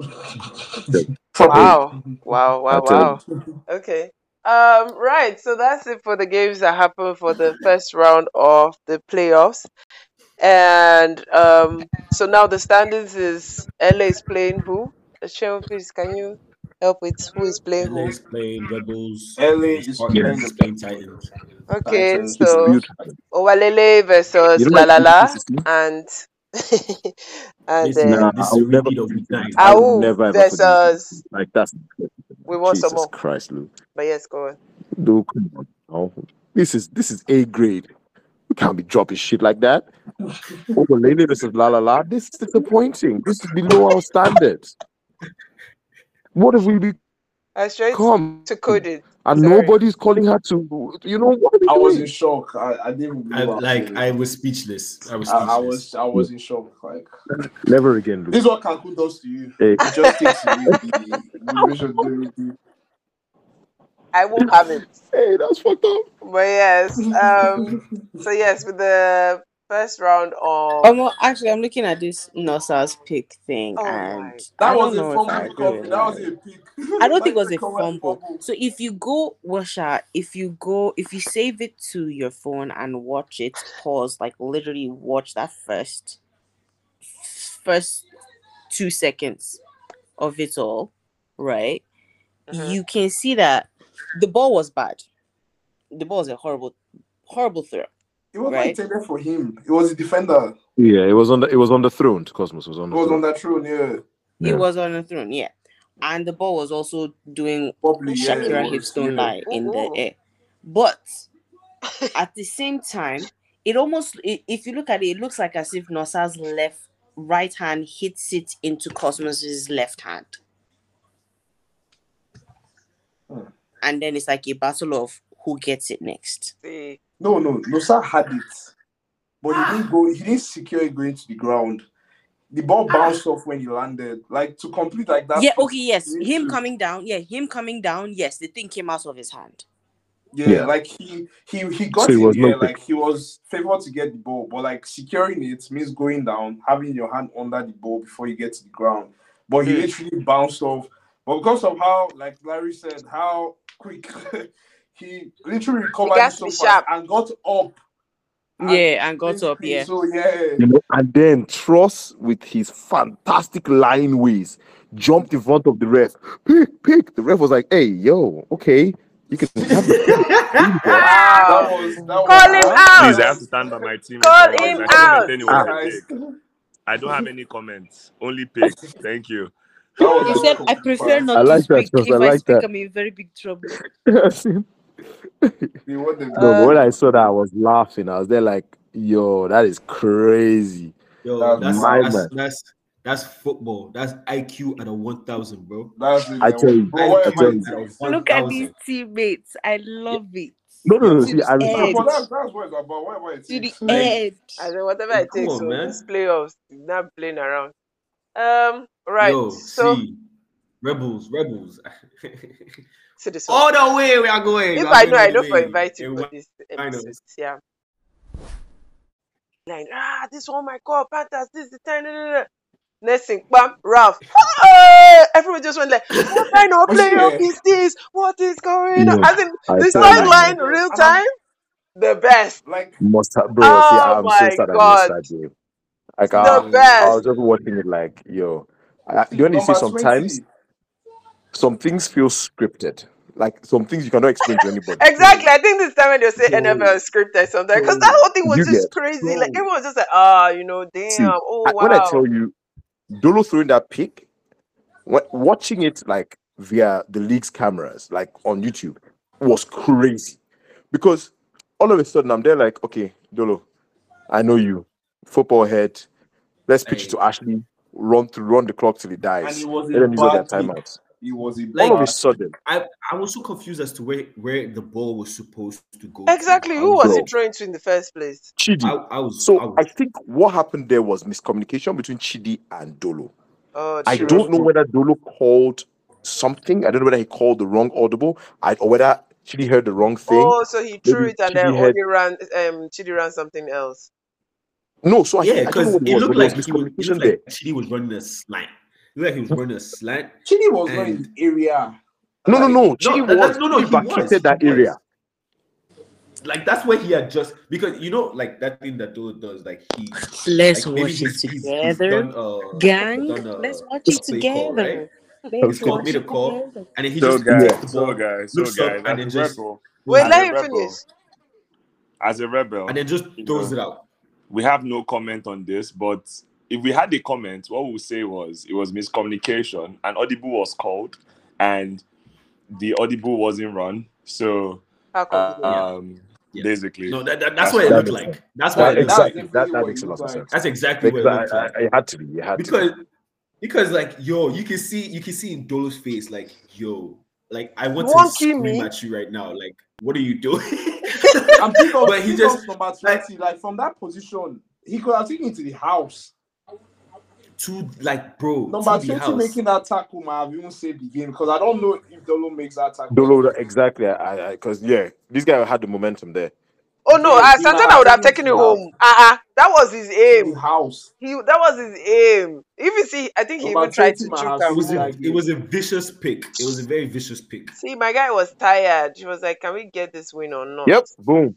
Wow. Wow, wow, I tell you. wow. Okay. Um, right. So that's it for the games that happened for the first round of the playoffs. And um, so now the standings is L A is playing who? Cheryl, please, can you help with who is playing L A who? is playing Rebels. L A and is Spartans playing is the playing Titans. Okay, Titans. It's so beautiful. Owalele versus You know La what La twenty La sixteen? and and This is then Nah, this is I a would never repeat of forgive week them. nine. I would Au never ever forgive them. versus Like that's we want some Jesus more. Christ, Lou. But yes, go on. Dude, come on. now. This is this is A grade. We can't be dropping shit like that. Oh, lady, this is la la la. This is disappointing. This is below our standards. What have we I tried become? to code it. And Sorry. nobody's calling her to, you know, what are we I was in doing? shock. I, I didn't believe I what I was like hearing. I was speechless. I was I, speechless. I was I was in shock. Like Never again, Lou. this is what Cancun does to you. Hey. It just takes away the motivation to do everything. I won't have it. Hey, that's fucked up. But yes, um, so yes, with the first round of Um, well, actually, I'm looking at this Nossa's pick thing, oh and my, That I was don't a know if fumble I agree recovery. with That was that. a pick. I don't think it was Like, a recovered fumble. So if you go, Washa, if you go, if you save it to your phone and watch it, pause, like literally watch that first, first two seconds of it all, right? Mhm. You can see that the ball was bad. The ball was a horrible, horrible throw. It was Right. not intended for him. It was a defender. Yeah, it was on the it was on the throne. Cosmos was on It the was throne. on that throne, yeah. Yeah. It was on the throne, yeah. And the ball was also doing Probably, yeah. it Shakira was, hipstone yeah. lie in the Ooh. air. But at the same time, it almost, i- if you look at it, it looks like as if Nossa's left right hand hits it into Cosmos's left hand. Hmm. And then it's like a battle of who gets it next. See, No, no, Nosa had it, but he didn't go. He didn't secure it going to the ground. The ball bounced off when he landed. Like to complete like that. Yeah, pick, okay, yes. you need Him to- coming down, yeah, him coming down, yes, the thing came out of his hand. Yeah, Yeah. like he he he got So it in was there. no pick. Like he was favored to get the ball, but like securing it means going down, having your hand under the ball before you get to the ground. But he Mm. literally bounced off. But because of how, like Larry said, how quick he literally recovered got it to so be fast sharp. and got up. Yeah, and got up, basically, yeah. So yeah, You know, and then Truss with his fantastic line ways jumped in front of the ref. Pick, pick. The ref was like, "Hey, yo, okay, you can have the pick." that wow, was that was call him that out. Please, I have to stand by my team. Call always. him I still out. maintain it was a Christ. pick. I don't have any comments. Only pick. Thank you. That was He a said, I complete prefer pass. not I to like that, speak. Truss. If I I like speak, that. I'm in very big trouble. They won the No, but Uh, when I saw that, I was laughing. I was there like, "Yo, that is crazy." Yo, That's that's my that's man. that's that's football. That's I Q at a one thousand, bro. That's it. I man. tell you, Bro, what I am tell I you. At a doing? one Look at these thousand. teammates. I love it. No, no, Yo, no. To See, the I No, respect edge. but it. that's that's what it's about. Whatever it To the takes. like, edge. I mean, whatever it come takes. on, So man. this playoffs, not playing around. Um, right. Yo, So see, rebels, rebels. to this one. All the way we are going. If We are I going know, all I the know for way. invite you In for this episode. finals. Yeah. Like, ah, this one my call, Panthers, this is the time. da, da, da. Next thing, bam, Ralph. Ah! Everyone just went like, what kind of But playoff yeah, is this? What is going on? No, As in, I the tell that's you, actually storyline, good. real And I'm time, the best. like, must have, bro. See, Oh I'm so my sad I missed God. that game. Like, The uh, I best. was just watching it like, yo. I, see, you only see number sometimes twenty. some things feel scripted. Like some things you cannot explain to anybody. Exactly. I think this time when they say Bro, N F L scripted something, because bro, that whole thing was You just get. crazy. Like bro. everyone was just like, ah, you know, See, damn. Oh I, when I wow. tell you, Dolo throwing that pick, when, watching it like via the league's cameras, like on YouTube, was crazy. Because all of a sudden I'm there like, okay, Dolo, I know you, football head. Let's pitch it to Hey. Ashley. Run to run the clock till he And dies. it was Let a them use all their bad pick. timeouts. It was a Like- All of a bad sudden, I, I was so confused as to where, where the ball was supposed to go. to. Exactly. I Who was Bro. he throwing to in the first place? Chidi. I, I was. So I was I think what happened there was miscommunication between Chidi and Dolo. Oh, I true. don't know whether Dolo called something. I don't know whether he called the wrong audible. I, or whether Chidi heard the wrong thing. Oh, so he threw Maybe it and then Chidi had- only ran. Um, Chidi ran something else. No, so I, yeah, think, I don't know because what it it was, looked but there was like he was. It miscommunication looked there. like Chidi was running a slant. It looked like he was running a slant. Chidi was not in And- the area. No, no, Like, no. Chidi that- was. that- no, no, Chidi he vacated was, that he was. area. Like that's where he had just because you know, like that thing that Dolo does, like he Let's like maybe watch it he's, he's, he's together. done, uh, Gang, done, uh, let's watch a it play call, together. right? Let's He's called- watch made a it call. together. And then he So just guys, takes the so ball, guys, so looks up, guys, and as then a just rebel, Wait, as let a him rebel, finish. as a rebel, and then just you throws know, it out. we have no comment on this, but if we had a comment, what we would say was it was miscommunication, and audible was called, and the audible wasn't run. So, How convenient. um, Yeah. basically, No, that, that, That's that's what it that looked makes like. That's That, what it looked exactly. like. That, that what makes it a lot looked of like. sense. That's exactly what Because it I, looked I, like. I had to be. It had to Because because like yo, you can see you can see in Dolo's face, like, yo, like I want You to won't kill scream me? at you right now. Like, what are you doing? And pick up, But he pick just up number twenty, like, from that position, he could have taken it to the house. to like bro Number to the twenty house. making that tackle might have even saved the game because I don't know if Dolo makes that tackle. Dolo, exactly. I, because yeah, this guy had the momentum there. Oh no, Yeah, uh, he Santana might would have have taken taken it it to home. Uh-uh. That was his To aim. the house. He that was his aim. If you see, I think he Number even tried twenty to might choke have It him. was saved a that it game. was a vicious pick. It was a very vicious pick. See, my guy was tired. He was like, "Can we get this win or not?" Yep, boom.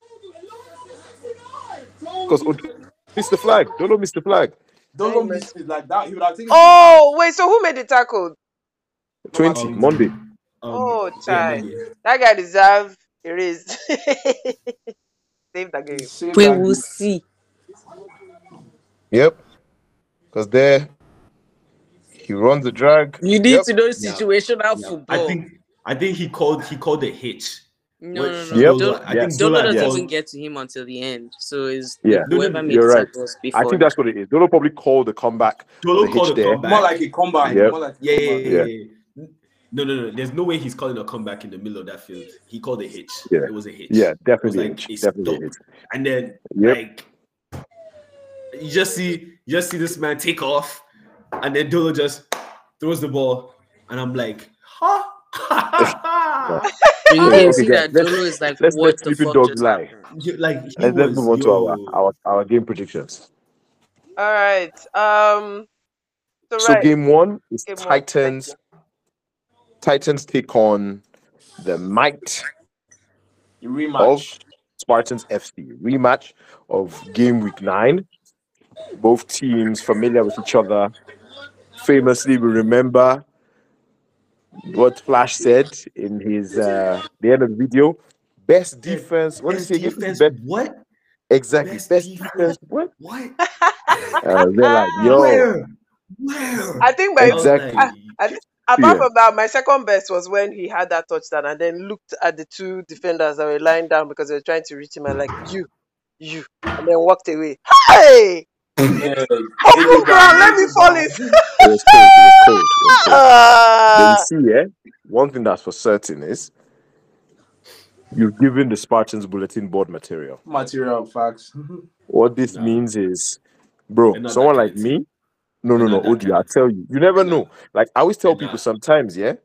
Because missed the flag. Dolo missed the flag. Dolo Amen. missed it like that. He would have taken it Oh wait, so who made the tackle? twenty, Um, Monday. Um, Oh, yeah, child. Monday. That guy deserves a raise. Save the to game. save We that will game. see. Yep. Because there, he runs the drag. You need Yep. to know Yeah. situational Yeah. football. I think I think he called he called a hitch. no, What no, he no. Yep. Dolo- Dolo, I Yes. think Dolo Dolo had doesn't Yes. called- even get to him until the end. So it's Yeah. No, no, whoever no, made you're the right. tackles I before. think that's what it is. Dolo probably called the comeback. Dolo the called hitch a there. comeback. More like a comeback. Yep. More like a Yeah, yeah, comeback. yeah, Yeah. yeah, yeah. No, no, no. There's no way he's calling a comeback in the middle of that field. He called a hitch. Yeah. It was a hitch. Yeah, It was definitely like hitch. it's Definitely stop. hitch. And then Yep. like you just see you just see this man take off, and then Dolo just throws the ball, and I'm like, huh? You Okay, can okay, see guys, that let's- Dolo is like, let's what let the Sleeping fuck Dogs just lie. happened? You- like he Let's, let's was, move on to yo. our, our, our game predictions. All right. Um. So, So right. game one is Game one. Titans. Titans take on the might The rematch. Spartans F C. Rematch of game week nine. Both teams familiar with each other. Famously, we remember what Flash said in his uh, the end of the video. Best defense. What did he Best say? again? defense. Best, What? exactly. Best Best, defense? defense. What? What? Uh, they're like, yo, Where? Where? I think by I was exactly. like, I th- apart Yeah. from that, my second best was when he had that touchdown and then looked at the two defenders that were lying down because they were trying to reach him and like you, you, and then walked away. Hey, Yeah. open ground, let me fall in. It was cold. It was cold. It was cold. Ah, But you see, yeah, one thing that's for certain is you've given the Spartans bulletin board material. Material facts. What this Nah. means is, bro, They're not someone that like kind of me, no, no, They're no, not that Odi, kind I'll of tell you, you never They're know. not. Like I always tell They're people not. sometimes, yeah,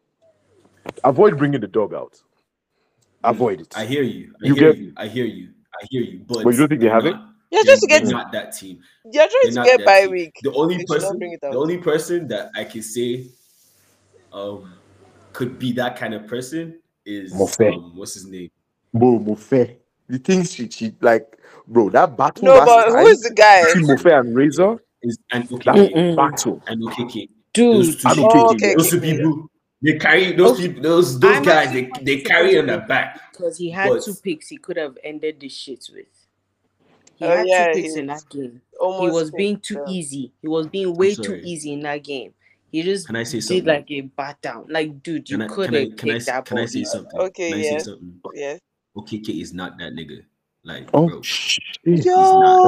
avoid bringing the dog out. Avoid it. I hear you. I You hear get- you. I hear you. I hear you. But, But you don't think they they're have it? not- you're they're, trying to get, they're not that team. you're trying They're to not get that by team. week. The only They should not person, bring it the out. only person that I can say, um, could be that kind of person is Mofe. um, what's his name? Bro, Mofe. The things she, she like, bro, that battle No, last but time who is the guy? between Mofe and Razor, Is and that okay, Mm-mm. battle. and okay, Dude, those two, I don't people- think Oh, he- okay, those two okay. people, they carry those Okay. people, those those I'm guys, actually they quite they carry on disappointed their back. because he had But- two picks he could have ended this shit with. He Oh, had yeah, two picks he in that game. Almost He was picked, being too yeah. easy. He was being way too sorry. easy in that game. He just Can I say did something? like a bat down. Like, dude, you Can I could can I have can I picked that can I ball. say something? Okay, Can I yes. say something? Yes. O K K is not that nigga. Like, Oh bro, shit! he's not.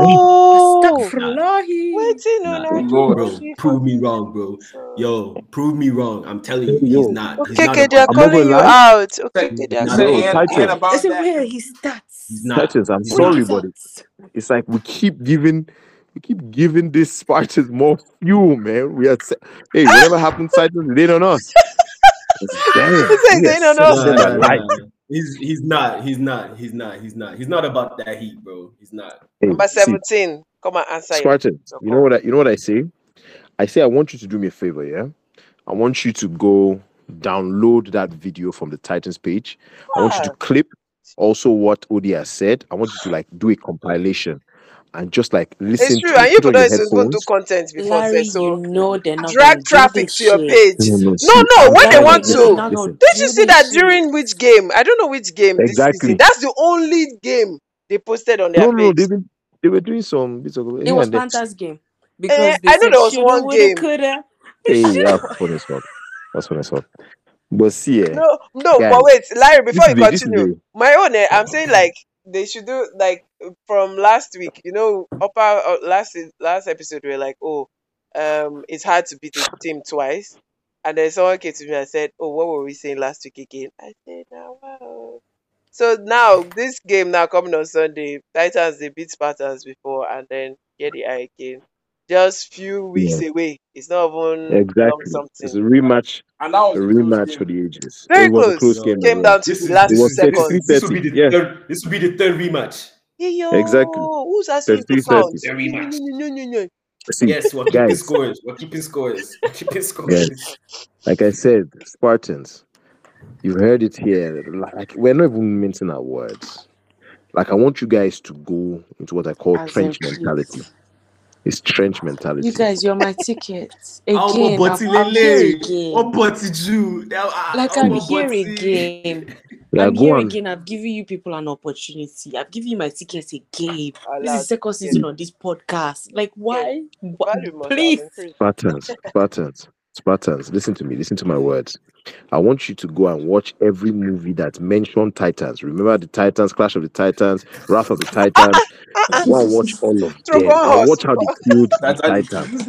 Yo, Astaghfirullahi. waiting Nah. on our Lord. Bro, Kimoshi for prove me this wrong, bro. episode. Yo, prove me wrong. I'm telling you, Hey, he's yo. not. He's Okay, not okay, they are about I'm not that. calling gonna you lie. out. Okay, okay, they are Not Say, calling about and, you that. Titan. and out. about Listen, that. where are his stats? He's not. Titans, I'm He's What are sorry, his but stats? it's like we keep giving, we keep giving these Spartans more fuel, man. We are, se- hey, whatever happens, Titans, it ain't on us. It's damn, He said we are they don't setting know. Nah, them nah, alight. nah. He's he's not. He's not. He's not. He's not. He's not about that heat, bro. He's not. Hey, Number see, seventeen, come and answer your, Spartans, your you know call. what I, you know what I say? I say I want you to do me a favor, yeah. I want you to go download that video from the Titans page. I want you to Ah, clip also what Odi has said. I want you to like do a compilation and just like it's listen true. to And it. you Put on people your don't even do headphones. content before, Larry, say, you so know they're not drag gonna do traffic this to your shit. page. No, no, No, see, no, I'm when they trying Larry, want to they're listen. to. not gonna Listen, Don't you do see this that shit. during which game? I don't know which game this season. exactly. That's the only game they posted on their No, no, page. they've been they were doing some bits of It here was and there. Panthers game Eh, because they I know said there was shoulda, one woulda, game. coulda. Hey, that's funny stuff. That's funny stuff. But see, eh, No, no, but guys, wait, Larry, this before is you a this is continue, a my own, eh, I'm saying like they should do like from last week, you know, upper uh, last last episode, we were like, oh, um, it's hard to beat a team twice, and then someone came to me and said, oh, what were we saying last week again? I said, now, wow. So now this game now coming on Sunday, Titans they beat Spartans before, and then get the eye again. Just few weeks yeah, away. It's not even long exactly. It's something. a rematch, And that a was a close rematch for game. the ages. It Very was a close close. game as Yo, Came well. down to this the is last It this two was is this thirty-three seconds. this will thirty. be the Yeah, third. This will be the third rematch. Hey exactly. yo, who's asking you to thirty-three count? thirty. The No, no, rematch. no, no, no, no. See, Yes, we're keeping guys, scores. We're keeping scores. We're keeping guys, scores. like I said, Spartans, you heard it here. Like we're not even mincing our words. Like I want you guys to go into what I call As in, trench mentality. please. It's trench You mentality. guys, you're my ticket. Ọmọ Again, I'm, bọ̀tí I'm here lélẹ̀. again. Ọ̀bọ̀tì jù. Like I'm Ọmọ here bọ̀tí. again. Yeah, I'm go here on. again. I've given you people an opportunity. I've given you my tickets again. This Allowed. is second season on this podcast. Like, why? Why? Value must have Please. increased. Spartans, Spartans, Spartans, listen to me, listen to my words. I want you to go and watch every movie that mentioned Titans. Remember the Titans, Clash of the Titans, Wrath of the Titans. Uh-uh. Go and watch all of Throw them one and horse. watch how they killed the Titanic. Titans.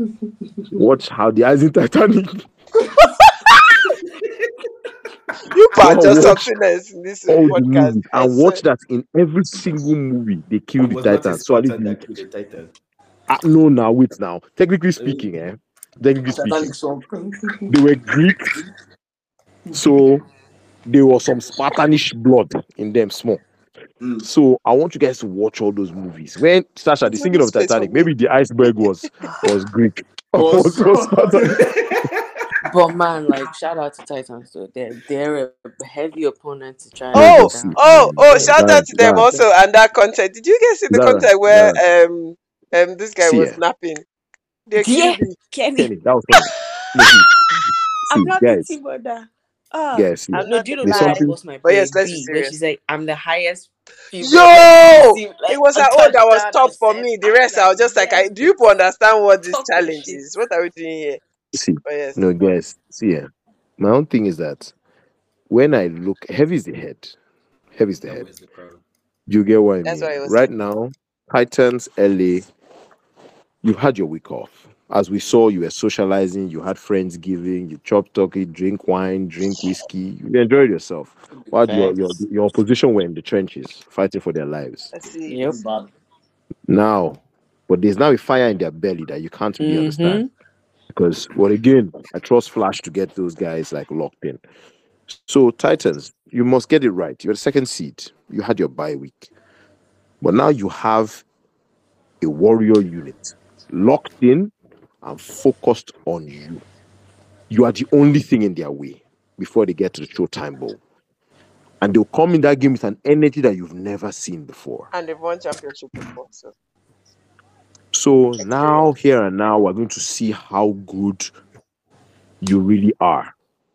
Watch how the eyes in Titanic. You Go part and just watch something else in this uh, all the podcast. movies I and swear. watch that in every single movie they It killed the was not a Titans. So at least Spartan you, that killed the Titan. ah, no, now wait now. Technically speaking, eh? Technically speaking, Titanic song. they were Greeks, so there was some Spartanish blood in them, small. Mm. So I want you guys to watch all those movies. When Sasha, the singing of Space Titanic, for me. maybe the iceberg was was Greek. Was- was, was Spartan. But man, like, shout out to Titans. So they're they're a heavy opponent to try and No, Oh, but see, down. oh, oh! Zara, Shout out to them Zara, also and that content. Did you guys see the Zara, content where Zara. um um this guy See, was eh, napping? They Yeah, killed me. Kenny. Kenny, that was funny. No, see, I'm see, not guys, the mother. Ah, guys, see, I'm no, not do you the know there's the line something. was my But yes, let's be baby where serious. she's like, I'm the highest female Yo, like, it was a like, oh, that was touchdown tough I for set. me. The I'm rest, I was like, just like, I yes, do you bitch. understand what this Talk your challenge shit. is? What are we doing here? See, But yes, no, go on. guys, see, yeah. My own thing is that when I look, heavy is the head. Heavy is the That head. was the crown. You get what I That's mean? what I was Right saying. now, Titans, L A, you've had your week off. As we saw, you were socializing, you had friends giving, you chop turkey, drink wine, drink whiskey. You enjoyed yourself. While your, your Facts. your opposition were in the trenches fighting for their lives. Let's see. Yep. Bad. Now, but there's now a fire in their belly that you can't really understand. Because, well, again, I trust Flash to get those guys like locked in. So, Titans, you must get it right. You're the second seed. You had your bye week. But now you have a warrior unit locked in and focused on you. You are the only thing in their way before they get to the Showtime Bowl. And they'll come in that game with an energy that you've never seen before. And they've won championship before, so So now, here and now, we're going to see how good you really are.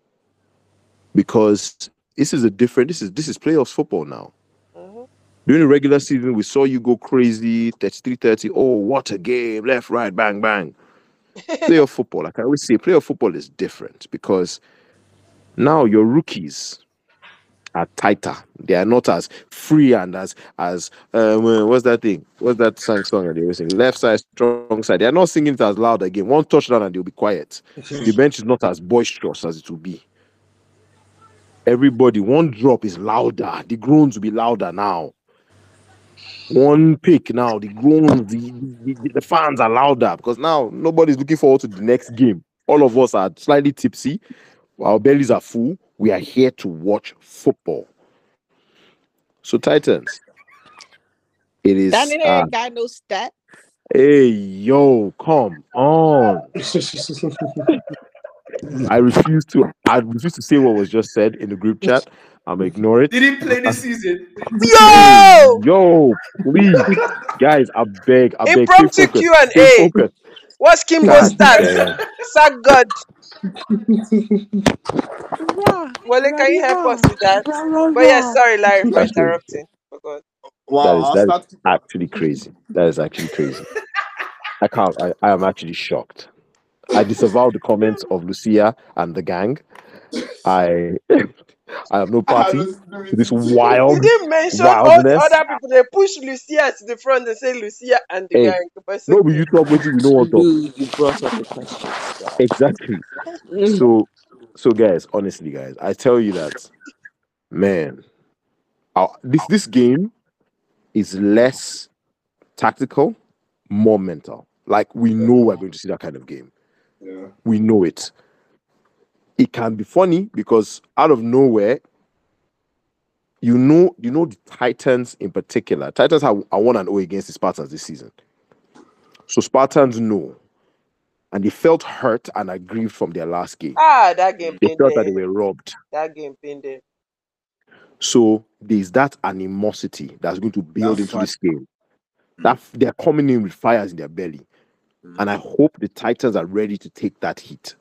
Because this is a different, this is this is playoffs football now. mhm. During the regular season, we saw you go crazy, thirty-three thirty. Oh, what a game. Left, right, bang, bang. Playoff football, like I always say, playoff football is different because now your rookies are tighter. They are not as free and as as um, uh, what's that thing? What's that song song that they were singing? Left side, strong side. They are not singing it as loud again. One touchdown and they'll be quiet. The bench is not as boisterous as it will be. Everybody, one drop is louder. The groans will be louder now. One pick now, the groans, the, the, the fans are louder because now nobody's looking forward to the next game. All of us are slightly tipsy. Our bellies are full. We are here to watch football. So Titans, it is. Danny Uh, ain't got no stat. hey yo, come on! I refuse to. I refuse to say what was just said in the group chat. I'm ignore it. Did he play this season? Hey, Yo! yo, please, guys, I beg, I beg, stay Impromptu focused. Q and Stay A. focused. What's Kimbo God stats? damn. Sack God. Rah, Wale, can you help us with that? rah, rah, But yes, rah. sorry, Larry, for That's crazy. interrupting. Oh, God. Wow, That is I'll that is start. actually crazy. That is actually crazy. I can't. I, I am actually shocked. I disavow the comments of Lucia and the gang. I I have no I have party nothing to do to with this it. wild You didn't mention all wildness. other people. They push Lucia to the front. They say Lucia and the Hey, gang. But it's no, but okay. you talk what you know what talk. Lou, you brought up the question. Exactly. So, so guys, honestly, guys, I tell you that, man, uh, this this game is less tactical, more mental. Like we know we're going to see that kind of game. Yeah. We know it. It can be funny because out of nowhere, you know, you know the Titans in particular. Titans have are one and zero against the Spartans this season. So Spartans know, and they felt hurt and aggrieved from their last game. Ah, that game They pained felt that they them. were robbed. That game pained them. So there's that animosity that's going to build That's into fine. this game. That they're coming in with fires in their belly, and I hope the Titans are ready to take that heat.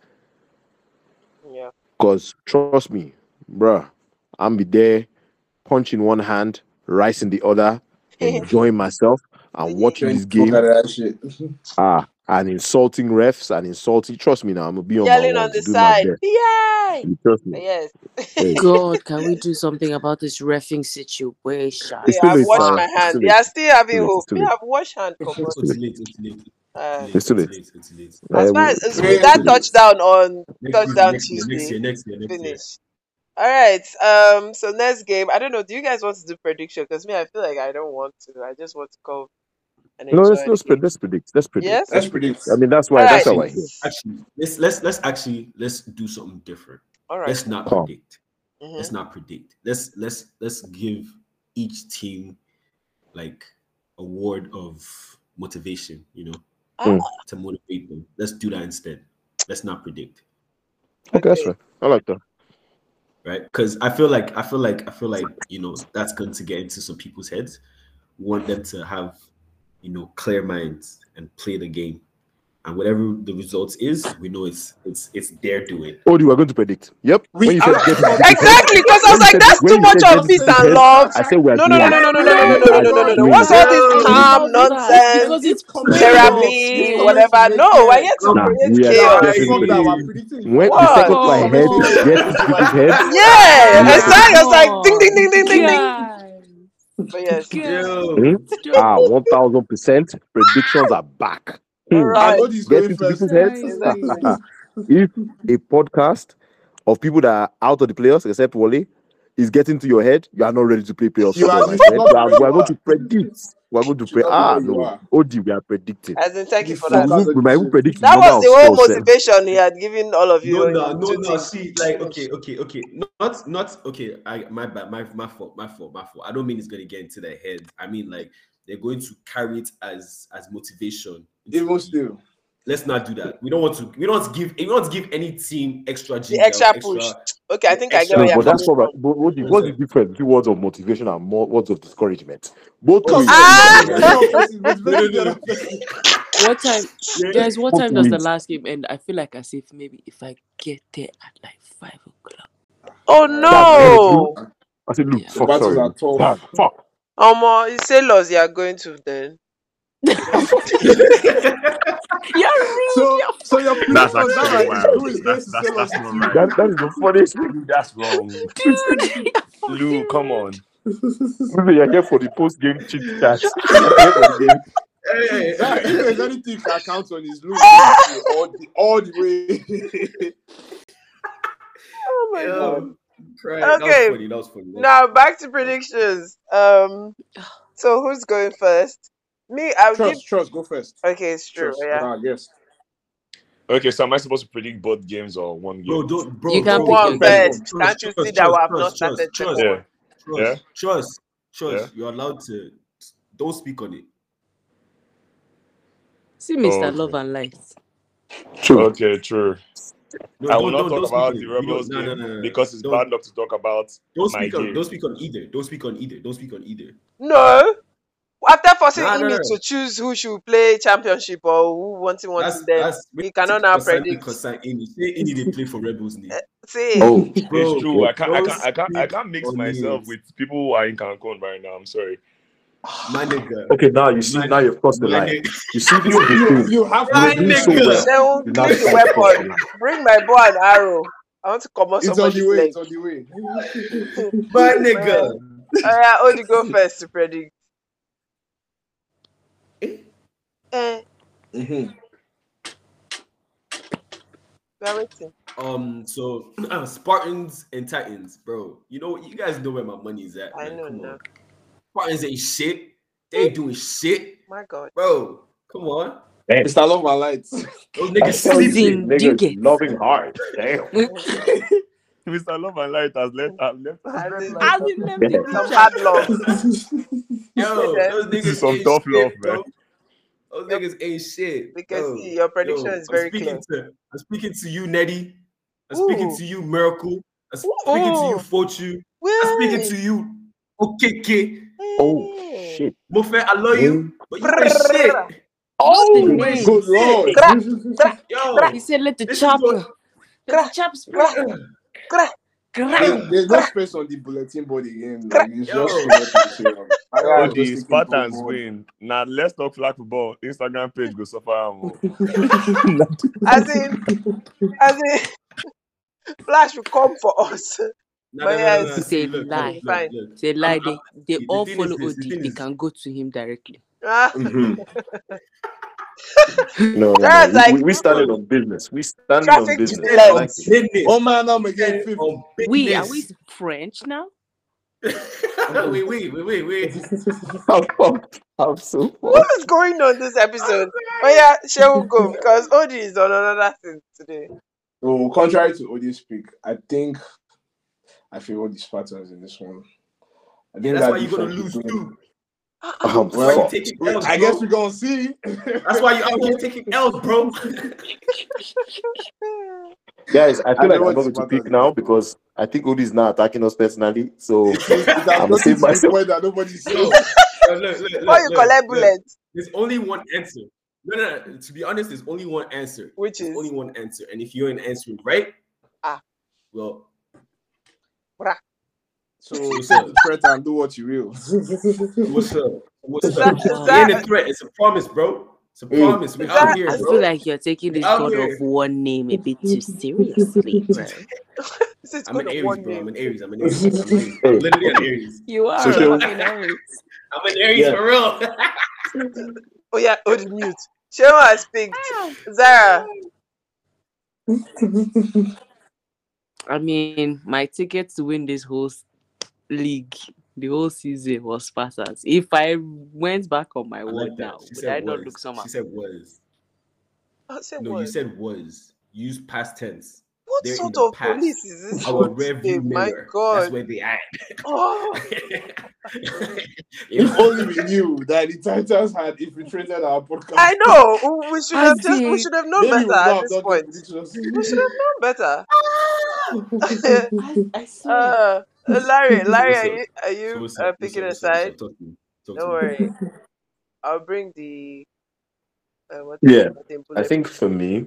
Yeah. Because trust me, bruh, I'm be there, punch in one hand, rice in the other, enjoying myself and watching this Fuck game. out of that shit. Ah, and insulting refs and insulting. Trust me now, I'm gonna be on Yelling my on ones, the doing my side. best. Yay! You trust But me. yes. Hey, God, can we do something about this reffing situation? it's Me, too I've late, washed Sarah. my It's hand. too They late. are still It's having too late. It's hope. too Me, late. I've washed hand. Come on. It's too late. It's too late. Uh, It's too late. It's too late. as Uh, far we- as with Yeah, that too late. touchdown on Next year, touchdown next year, next Tuesday, year, next year, next year. finish. All right. Um. So next game, I don't know. Do you guys want to do prediction? Because me, I feel like I don't want to. I just want to come and no, enjoy let's the let's, game. pre- let's predict. Let's predict. Yes. Let's predict. I mean, that's All why right. that's why we're here. Actually, let's let's let's actually let's do something different. All right. Let's not Come. predict. Mhm. Let's not predict. Let's let's let's give each team like a word of motivation, you know, Ah, to motivate them. Let's do that instead. Let's not predict, Okay, that's okay. right. I like that. right? Because I feel like I feel like I feel like you know that's going to get into some people's heads. We want them to have you know clear minds and play the game, and whatever the results is, we know it's it's it's their doing. Oh, you are going to predict. Yep. We when you are- said get into people's heads, Exactly. Because I when was you like, said- that's when too you much said of get into peace people's and heads, love. I said we are No, no, doing no, it. no, no, no, no, no, We no, no, are no, no, no, no. doing What's it. all this No, calm don't do that. nonsense? Because it's Therapy, chaos. whatever. No, we're here to Nah, create we are chaos. definitely Fuck that, we're predicting. predicting. When the What? second Come my head on. gets into people's heads, Yeah, we and are Simon was like, Come ding, ding, ding, on. ding, ding, ding. Guys. But yes. Hmm? Guys. Ah, one thousand percent predictions are back. All Hmm. I right. know this Get going into first. people's heads. Guys. If a podcast of people that are out of the playoffs, except Wale, is getting to your head, you are not ready to play playoff You football, are- my you friend. should We not are, be where we are you going are. to predict. We are going to Should pray. not be Ah, where you no. are. O D, we are predicting. As in, thank The you for We that. fuck even, we might even predict the That number was of the whole scores. sef. motivation he had given all of you. No, in no, no, two no. teams. See, like, okay, okay, okay. Not, not okay. I, my bad, my, my fault, my fault, my fault. I don't mean it's gonna get into their head. I mean, like, they're going to carry it as as motivation. into Even the- still. Let's not do that. We don't want to. We don't want to give. We don't want to give any team extra The ginger, extra push. Okay, I think I get extra- where No, you're but that's coming what. from. But what, the, what's the difference between words of motivation and more words of discouragement? Both Because ways. Ah! it's the other person, it's No, no, the no. other person. What time, Yeah. guys? What Both time does the ways. last game end? I feel like as if maybe if I get there at like five o'clock. Oh no! I said, look, Yeah. fuck, Battles sorry. are tough. Ah, fuck. Um, uh, you say loss you are going to then. You're rude. So, You're so your That's predictions now actually are who wild. is going That's to that's sell us that's the not team? right. That, that is the funniest thing. Lou, that's wrong. dude. Lou, come on. Maybe you're here for the post game chit chat. You're here for the game. Hey, Yeah, if there's anything you can count on is Lou all the all the way. Oh my god. Yo, right. That was Okay. funny. That was funny. That was Now back to predictions. Um, so who's going first? Me, I'll give. Trust, trust, go first. Okay, it's true. Trust. Yeah. Ah, yes. Okay, so am I supposed to predict both games or one Bro, game? don't, bro, You can bro, pick One your bro, game. first. Can't you see that we have not started trust, second? Yeah. trust, Yeah. trust, trust. Yeah. You're allowed to. Don't speak on it. See, Mister Okay. Love and Light. True. Okay, true. No, I will don't, not don't, talk don't speak about on the it. You don't- Rebels no, no, game no, no. because it's Don't- bad luck to talk about Don't my speak on. game. Don't speak on either. Don't speak on either. Don't speak on either. No. After forcing Nah, nah, Imi nah. to choose who should play championship or who wanting wanting That's them, that's. he cannot now predict. Concern Amy. Say Amy they play for Rebels. Name. See, Oh, Bro, It's true. I can't. I don't can't. I can't. I speak can't mix on myself it. with people who are in Cancun right now. I'm sorry. My nigga. okay. Now you see. My Now you've crossed the My line. nigga. You see, this You, is the you, thing. you have My You're doing so nigga. well. Shehu, You now bring the decide to cross the weapon. line. Bring my bow and arrow. I want to come on it's on the somebody's way. leg. It's on the way. My nigga. Oh yeah, Odi go first to predict. Eh, Mm-hmm. we are waiting. Um. So uh, Spartans and Titans, bro. You know, you guys know where my money is at. I Man. know Come now. on. Spartans ain't shit. They ain't doing shit, My God. bro. Come on. Damn. Mister Love my lights. Those I niggas tell you, sleeping. Zin, do you niggas get? loving hard. Damn. Mister Love and Light has left. Has left. Has As left in, like As that. in left Yeah. the group some chat. hard love. Yo, Okay. those This is niggas some ain't tough shit, love, bro. man. Those niggas ain't shit. Because bro. see, your prediction Yo, is I'm very speaking clear. to I'm speaking to you, Nettie. I'm speaking Ooh. to you, Miracle. I'm speaking to you, Ooh. Fortune. I'm speaking to Wait. you, Okeke. Oh Hey. shit. Mofe, I love you, but you ain't Brrr. shit. Oh, The You name. ain't Good shit. lord. Gra, gra, Yo, He said, "Let the this is chop, what let gra, the chop gra, spread." gra, There's, there's no gra, space on the bulletin board again. gra. Like, it's yo, just too much to say. Um, I yo. was Oh, the just thinking Spartans board. win. Now let's talk flag football. Instagram page go suffer. am o. As in, as in, Flash will come for us. No, But no, no, no, yes, no. It's See, a look, look, lie. look, fine. look. It's a I'm, lie. I'm, They they see, the all thing follow is this. The Odi. thing They is, can go to him directly. Ah, Mhm. No, no, that's no. like We, we started bro, on business. We standing on traffic we business. said I on like lights. it. business. Oh man, I'm We again said fifth. on We are we business. French now? wait, wait, wait, wait, wait. I'm pumped. I'm so What pumped. is going on this episode? Oh yeah, shall we go because Odi is on another thing today. So, contrary to Odi's pick, I think I favor the Spartans in this one. I Yeah, think that's that why you're gonna defense is lose doing. too. I'm That's why you fucked. taking Wait, L's, I guess bro. we're gonna see. That's why you out here taking L's, bro. Guys, I I feel like favor I'm the not going to Spartans pick in now this one. because I think Odi is now attacking us personally. So It is. It has I'm gonna gotten save to the myself. point that nobody Yo, sees. yo, look, look, Before look, you look, collect look. bullets, There's only one answer. No, no, no. To be honest, there's only one answer. which There's is only one answer. And if you're an answer right, ah, well, brah. So what's take up? the threat and do what you will. What's up? What's Is up? that is It ain't that a threat. It's a promise, bro. It's a Hey. promise. We is out that here, I is, feel bro. like you're taking We this out God here. of War name a bit too seriously, bro. is it I'm an God of Aries, one bro. I'm name? an Aries. I'm an Aries. I'm, an Aries. Hey, I'm literally an okay. Aries. You So are a shall fucking Aries. I'm an Aries yeah. for real. Oh yeah, Odi mute. Shewa has picked Zara. I mean, my ticket to win this whole s- league, the whole season was Spartans. If I went back on my I word like that. now, She would I said not look was. somehow? She said was. I said No, what? you said was. Use past tense. What They're in sort the of past. police is this? Our one rear today? view My mirror. That's God. where they at. Oh, You If know? only we knew that the Titans had infiltrated our podcast. I know. We should have As just we in, should have known Maybe better we would at have this done those point. predictions. We should have known better. I, I swear. uh, Larry, So Larry, what's are up? you are So you what's uh, up? What's picking up? a What's up? What's side? up? Talk to me. Talk Don't to me. worry. I'll bring the uh, what Yeah. what in I bullet. think for me,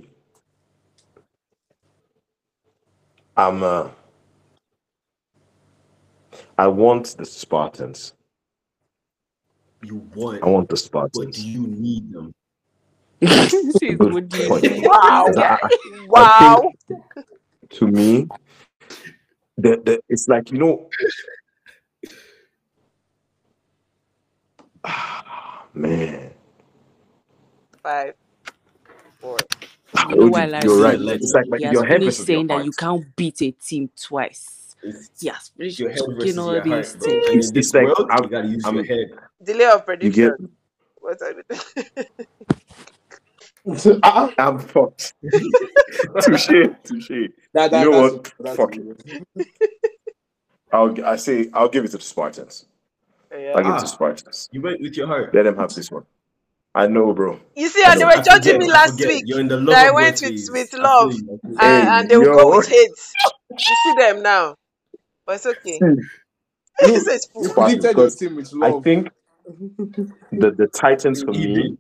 I'm uh, I want the Spartans. you want, I want the but Spartans. do you need them? Says, Good what do you point. need? Wow. This guy. I, I Wow. think to me, the, the it's like you know, ah, man. Five, four. You know Odi, why, Larry? you're right. Legend. It's like, like He has your head finished versus your saying that you heart. can't beat a team twice. It's, Yes, finished your head talking versus all your these heart, bro. things. And It's, in this it's like world, I'm, you gotta use I'm, your head. Delay of you prediction. get. What are we Ah, I'm fucked. Touche, touche. You that, that, know that's what? it. That's Fuck it. it. I'll I say I'll give it to the Spartans. Yeah. I'll give it to Ah, Spartans. you went with your heart. Let them have this one. I know, bro. You see, I and they know. were I judging forget. me I last forget. week You're in the that I lover boy went with phase. with I feel love, you. I feel you. Hey, and, and they will go yo. with hate. You see them now, but it's okay. See, He says You fool. Spartans, predicted your because team with I love. think the the Titans for me,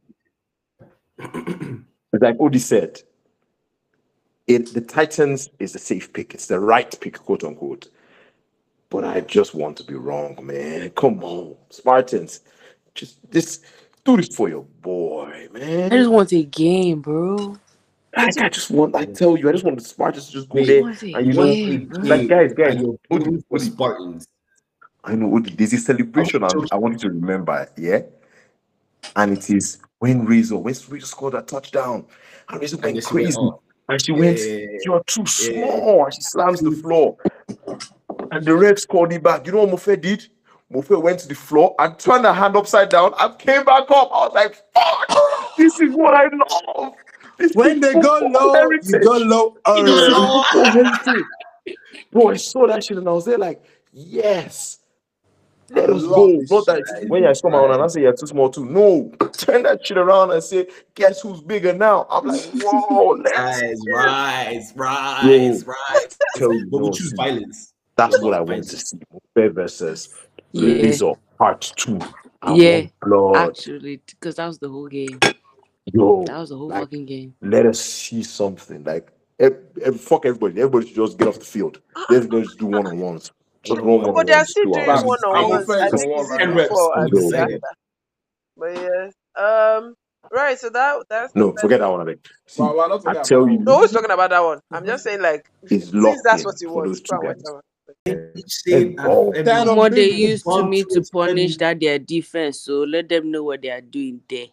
Even. like Odi said, it the Titans is a safe pick. It's the right pick, quote unquote. But I just want to be wrong, man. Come on, Spartans, just this do this for your boy, I man. just want a game, bro. Like I just want, I tell you, I just want the Spartans to just go Wait, there Want a and you you want know, game, a bro. like guys, game guys, and you're Odi, going for Odi, Spartans. I know Odi, there's a celebration Are we and I want you to remember, yeah. And it is when Rizzo, when Rizzo scored a touchdown, and Rizzo And went then she went crazy, off. and she Yeah, went, yeah, yeah, "You are too yeah. small," and she slams the floor, and the ref called it back. You know what Mofe did? Mofe went to the floor and turned her hand upside down and came back up. I was like, "Fuck! This is what I love. This When is they go football low, you go heritage. low. This is Uh, football heritage." Bro, I saw that shit and I was there like, yes. I Let us love go. this Not shit. that when I saw my own and I say you're too small too. No, turn that shit around and say, guess who's bigger now? I'm like, whoa, let's Rise, go. rise, Bro, rise, rise. tell you, But we no, choose see, violence. that's We what I love want to violence. see. Mofe versus Yeah, Razor Part Two. I yeah. want blood. Actually, because that was the whole game. Yo, That was the whole like, fucking game. let us see something. Like, ev- ev- fuck everybody. Everybody should just get off the field. Let's just do one on ones. Just run one But on they are ones, still two doing hours. Fam, one I'm on on ones. first I on think one is it right ten now. reps. before I'm and the Yo, after. excited. But yes. Um. Right. So that that's the no, first. forget that one of it. See, But we're not I talking about tell that you, No, one. who's talking about that one? I'm just saying, like, it's since locked that's in what you for want, those go two and watch guys. that one. Each said Let's go. every Stand on What they business. used to bump me to it, punish every- that their defense, so let them know what they are doing there.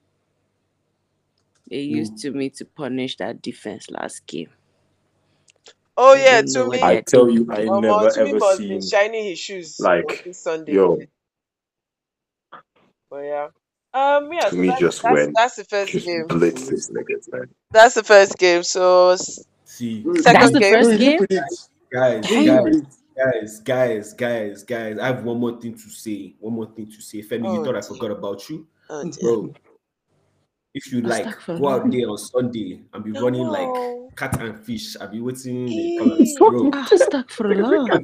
They used to me to punish that defense last game. Oh Let yeah, them know to what me, they I are tell doing you, I there. um, never to me ever must be seen shining his shoes on like this Sunday. yo But yeah. Um. Yeah. to So me that's just that's went that's the first just game. blitz this niggas, man. That's the first game. So s- See, Wait, That's second the wait, game. first wait, you game? predict. guys, Who you Damn. guys, predict? guys, guys, guys, guys. I have one more thing to say. One more thing to say. Femi, you Oh thought I dear. forgot about you, Oh dear. bro. If you like, go out Astaghfirullah. there on Sunday and be running like No. cat and fish. I'll be waiting, Eh. bro. Astaghfirullah.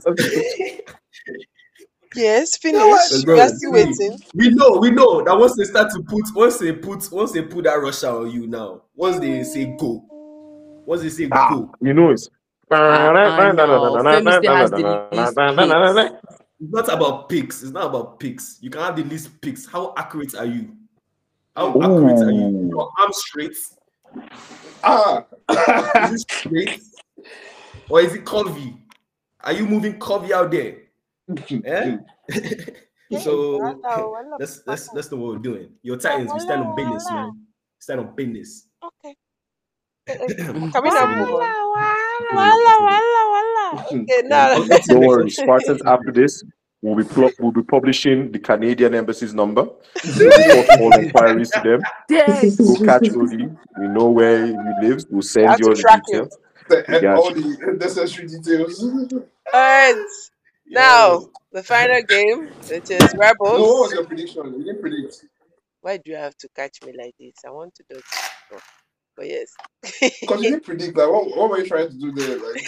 Yes. You know what? Finish. Bro, We are still see, waiting. we know, we know that once they start to put, once they put, once they put that rush out on you now, once they say go, once they say Ah, go, you know it's Ah, ah, now Femi still has the least picks. it's not about picks. It's not about picks. You can have the least picks. How accurate are you? How Ooh. accurate are you? Your arm straight? Ah. Is it straight? Or is it curvy? Are you moving curvy out there? Eh? So let's let's let's know what we're doing. Your Titans, we stand on business, man. Stand on business. Okay. Can we now move on? Okay, Wala, wala, wala. Okay, now. on- on to the Don't next worry, one. Spartans after this we'll be pl- we'll be publishing the Canadian embassy's number. Report all inquiries to them. Dead. Go catch Odi. We know where he lives. We'll You send have you to all the track him. details. The- We got all you. the necessary details. All right. Now, Yo, the final game, which is So what was Rebels. your prediction? You didn't predict. Why do you have to catch me like this? I want to do it. But yes. Because you didn't predict. Like, what, what were you trying to do there? Like,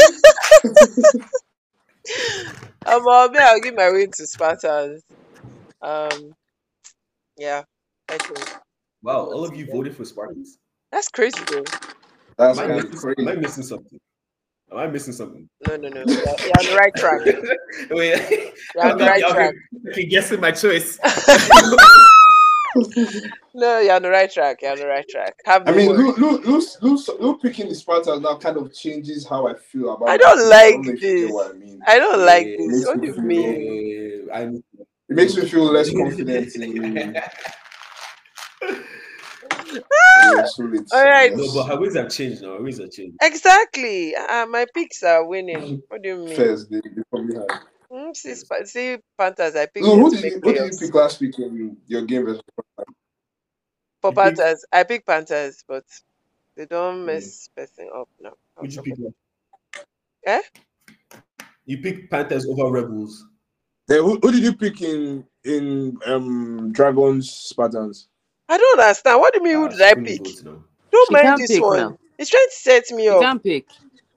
um, uh, me, I'll give my win to Spartans. Um, yeah. I think. wow, all of you voted for Spartans. That's crazy though. that's Am I kind of missing, am I crazy. missing something? Am I missing something? No, no, no. You're, you're on the right track. Wait, You're on the right okay, track. okay, guessing my choice. No, you're on the right track. You're on the right track. Have I the mean, word. Lou, Lou, Lou, Lou, Lou picking the Spartans now kind of changes how I feel about. I that don't team. like I don't know if you this. get what I mean. I don't like Yeah, this. makes What me do you feel- mean? I It makes me feel less confident in. Yeah, so it's, All right. no, but her ways have changed now. Her ways have changed. Exactly. Uh, my picks are winning. What do you mean? First, they, they probably had. Mm, see, Sp- see, Panthers. I picked Lou, them who to did make you, who did you playoffs. pick last week in your game versus? For You picked- Panthers, I picked Panthers, but they don't Hmm. mess person up now. Who'd you pick? Eh? You picked Panthers over Rebels. Then who, who did you pick in in um Dragons Spartans? I don't understand. What do you mean? Who Ah, did she I couldn't pick? vote now. Don't She mind can't this pick one. now. It's trying to set me You up. can't pick.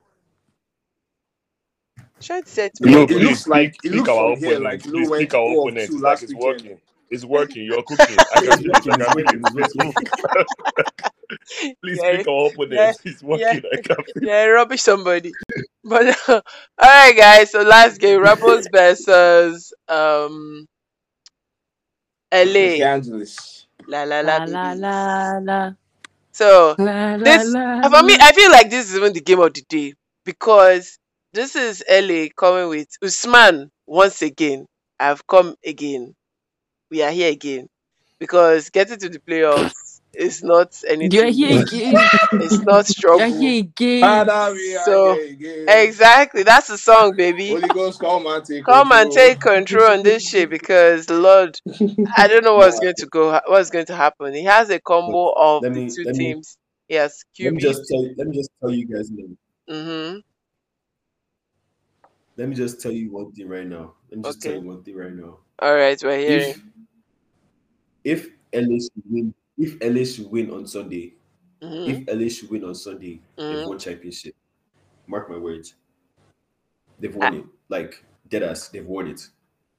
It's trying to set me It, Lou, up. it please looks like pick, it pick looks our from here opponent. like Lou Please went pick our four of opponent. two It's like last it's weekend. working. It's working. You're cooking. I can feel it. I can feel it. Please Yeah, pick our opponent. It's working. I can feel it. yeah, rubbish somebody. But all right, guys. So last game, Rebels versus um L Los A. Angeles. La la la La la babies. la la. So La, la, this la, for me, la. I feel like this is even the game of the day because this is L A coming with Usman once again. I've come again. We are here again because getting to the playoffs is not anything. You're here again. It's not struggle. You're here again. Father, we are So, here again. Exactly, that's the song, baby. Holy Ghost, come and take Come and control. take control on this shit because Lord, I don't know what's going to go, what's going to happen. He has a combo of Let the me- two let me- teams. Yes, Let me Q B. just tell you, let me just tell you guys now. Mm-hmm. Let me just tell you one thing right now. Let me just Okay. tell you one thing right now. All right, we're here. If if L A should win, if L A should win on Sunday, Mm-hmm. if L A should win on Sunday, they've Mhm. won championship. Mark my words. They've won it. Like dead ass, they've won it.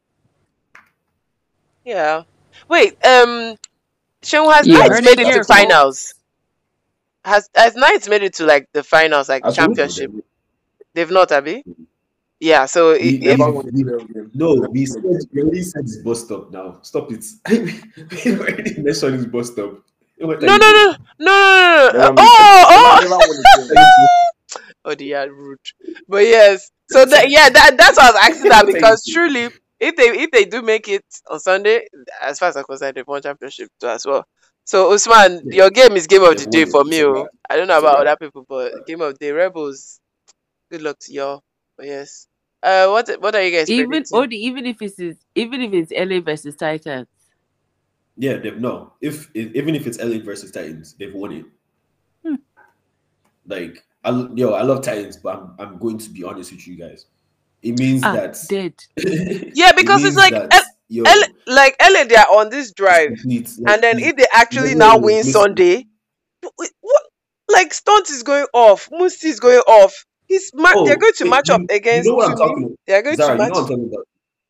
Yeah. Wait. Um. Sean, has You Knights heard made it it here, to finals? Has Has Knights made it to like the finals, like Has who? championship? They've not, Abby. Yeah. So We- i- if Never won a playoff game. No, we said we already said it's bus stop now. Stop it. We already mentioned it's bus stop. What are no, you no, doing? no, no, no, no, Never no. made- Oh, never, oh. never won a game. Oh, they are rude. But yes, so that yeah, that that's why I was asking that because truly, if they if they do make it on Sunday, as far as I'm concerned, they've won championship too as well. So Usman, Yeah. your game is game of the They've day won it. for It's me. a Oh. wrap. I don't know It's a about wrap. other people, but game of the day, Rebels. Good luck to y'all. But yes, uh, what what are you guys Even predicting? Odi, even if it's even if it's L A versus Titans. Yeah, they've no. If, if even if it's L A versus Titans, they've won it. Hmm. Like, I yo, I love Titans, but I'm I'm going to be honest with you guys. It means Ah, that dead. Yeah, because it it's means like that, L- yo, L- like L A, they are on this drive, complete, like, and then it's- if they actually it's now like win missing. Sunday, wh- what? Like Stunt is going off, Musti is going off. He's ma- Oh, they're going to wait, match you, up against you know what I'm Tuni. talking about? They are going Zara, to you match. know what I'm talking about.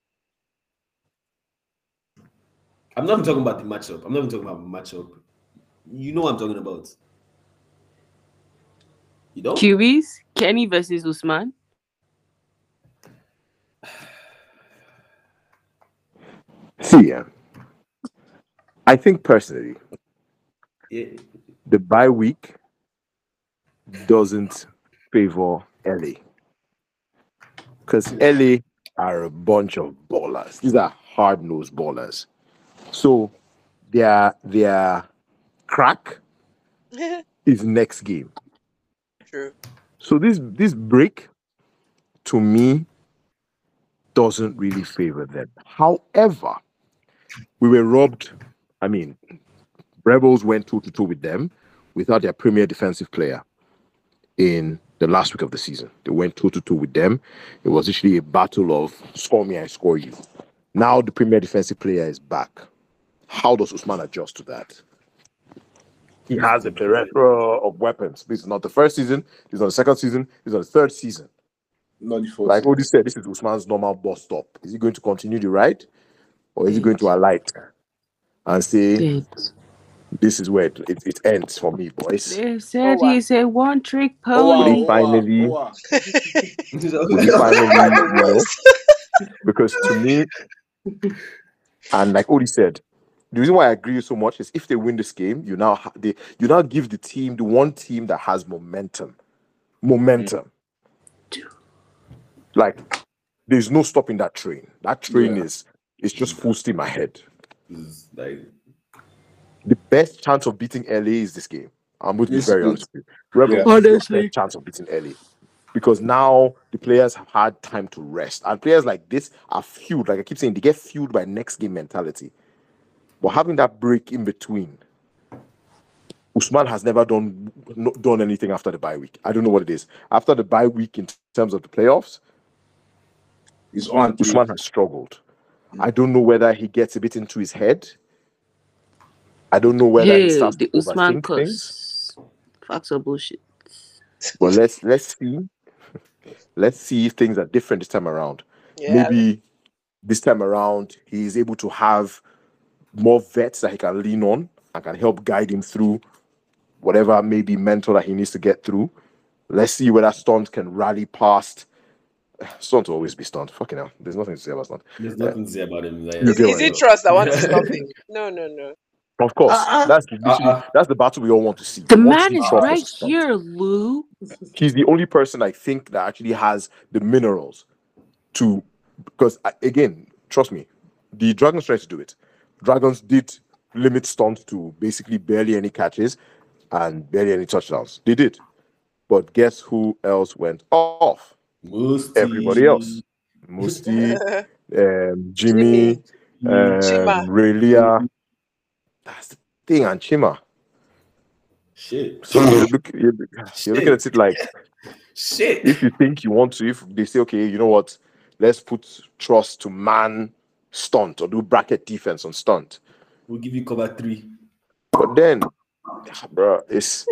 I'm not even talking about the matchup. I'm not even talking about the matchup. You know what I'm talking about. You don't? Q Bs, Kenny versus Usman. See, yeah. I think personally, Yeah. the bye week doesn't favor L A because L A are a bunch of ballers. These are hard nosed ballers. So their their crack is next game. True. So this this break to me doesn't really favor them. However, we were robbed. I mean, Rebels went two to two with them without their premier defensive player in the last week of the season. They went two to two with them. It was actually a battle of score me, I score you. Now the premier defensive player is back. How does Usman adjust to that? He has a plethora of weapons. This is not the first season. This is not the second season. This is not the third season. Not the fourth. Like Odi said, this is Usman's normal bus stop. Is he going to continue the ride, or is he Dead. going to alight and say, Dead. this is where it, it, it ends for me, boys. They Oh, said wow. he's a one trick Oh wow, Will he pony. oh wow, finally, oh wow. will he finally, You are the you know, worst. because to me, and like Odie said, the reason why I agree so much is if they win this game, you now ha- they you now give the team the one team that has momentum, momentum. Like there's no stopping that train. That train Yeah. is is just full steam ahead. It's like The best chance of beating L A is this game. I'm going to be This very is honest with you. Rebels, Yeah. this is your Honestly. best chance of beating L A because now the players have had time to rest, and players like this are fueled. Like I keep saying, they get fueled by next game mentality. But having that break in between, Usman has never done no, done anything after the bye week. I don't know what it is. After the bye week, in terms of the playoffs, He's on three. Usman has struggled. I don't know whether he gets a bit into his head. I don't know whether he Hey, starts to the Usman overthink things. curse. Facts or bullshit. But let's let's see. Let's see if things are different this time around. Yeah. Maybe this time around he is able to have more vets that he can lean on and can help guide him through whatever maybe mental that he needs to get through. Let's see whether Stunt can rally past. Stunt will always be Stunt. Fucking hell. There's nothing to say about Stunt. there's nothing to say about him. Like, You Is, get is what I it mean. trust that wants to stop him? No, no, no. Of course. Uh-uh. That's literally Uh-uh. that's the battle we all want to see. The We want to man see is Trust right versus Stunt. here, Lou. He's the only person I think that actually has the minerals to, because I- again, trust me, the Dragons tried to do it. Dragons did limit Stunt to basically barely any catches and barely any touchdowns. They did. But guess who else went off? Musti. Everybody else. Musti, um, Jimmy, Chima. um, Relia. That's the thing, and Chima. Shit. So you look, you're, you're looking at it like, Shit. if you think you want to, if they say, okay, you know what, let's put Trust to man Stunt or do bracket defense on Stunt. We'll give you cover three. But then, bro, it's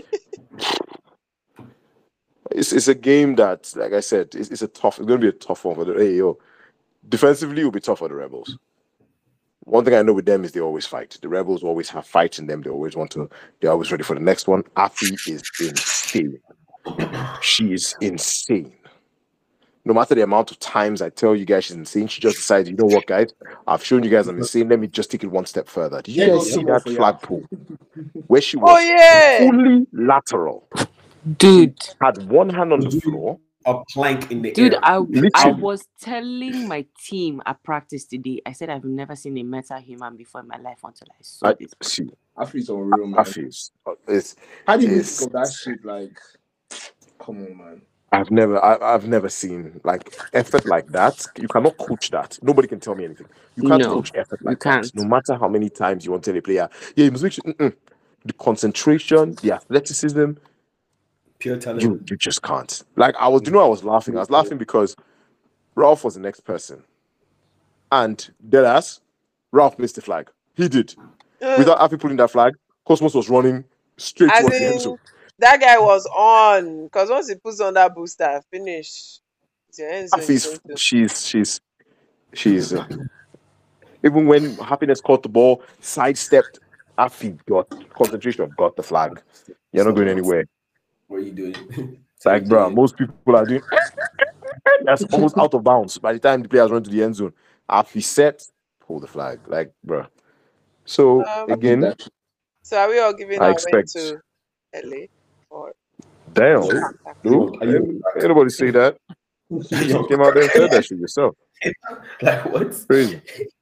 it's it's a game that, like I said, it's, it's a tough. It's going to be a tough one for the A O. Defensively, it will be tough for the Rebels. One thing I know with them is they always fight. The Rebels always have fights in them. They always want to. They're always ready for the next one. Afi is insane. She is insane. No matter the amount of times I tell you guys she's insane, she just decides, you know what, guys? I've shown you guys I'm insane. Let me just take it one step further. Did you Yeah, guys go see go that for ya. flagpole where she Oh, was yeah. fully lateral? Dude, Had one hand on the floor. A plank in the dude, air. I I Literally. was telling my team at practice today. I said I've never seen a meta human before in my life until I saw I this. see. Afi's unreal, man. Afi is. It's, How do you even it's, think of that shit? Like, come on, man. I've never, I, I've never seen like effort like that. You cannot coach that. Nobody can tell me anything. You can't No, coach effort you like can't. that. No matter how many times you want to tell a player, yeah, you must make sure. Mm-mm. The concentration, the athleticism, Pure talent. you you just can't. Like I was, you know, I was laughing. I was laughing because Ralph was the next person, and deadass, Ralph missed the flag. He did without Afi pulling that flag. Cosmos was running straight As towards the end in, zone. that guy was on. Because once he puts on that booster, finish. It's your end zone, Afi's, it's going to- she's she's she's. Uh, even when Happiness caught the ball, sidestepped, Afi got concentration, got the flag. You're not going anywhere. What are you doing? It's like, bro, most people are doing that's almost out of bounds by the time the players run to the end zone. Afi set, pull the flag. Like, bro. So Um, again, So are we all giving I our win expect. to L A? Or Damn, Yo, dude, are you- ain't nobody say that. You came out there and said that shit yourself. Like what? Crazy.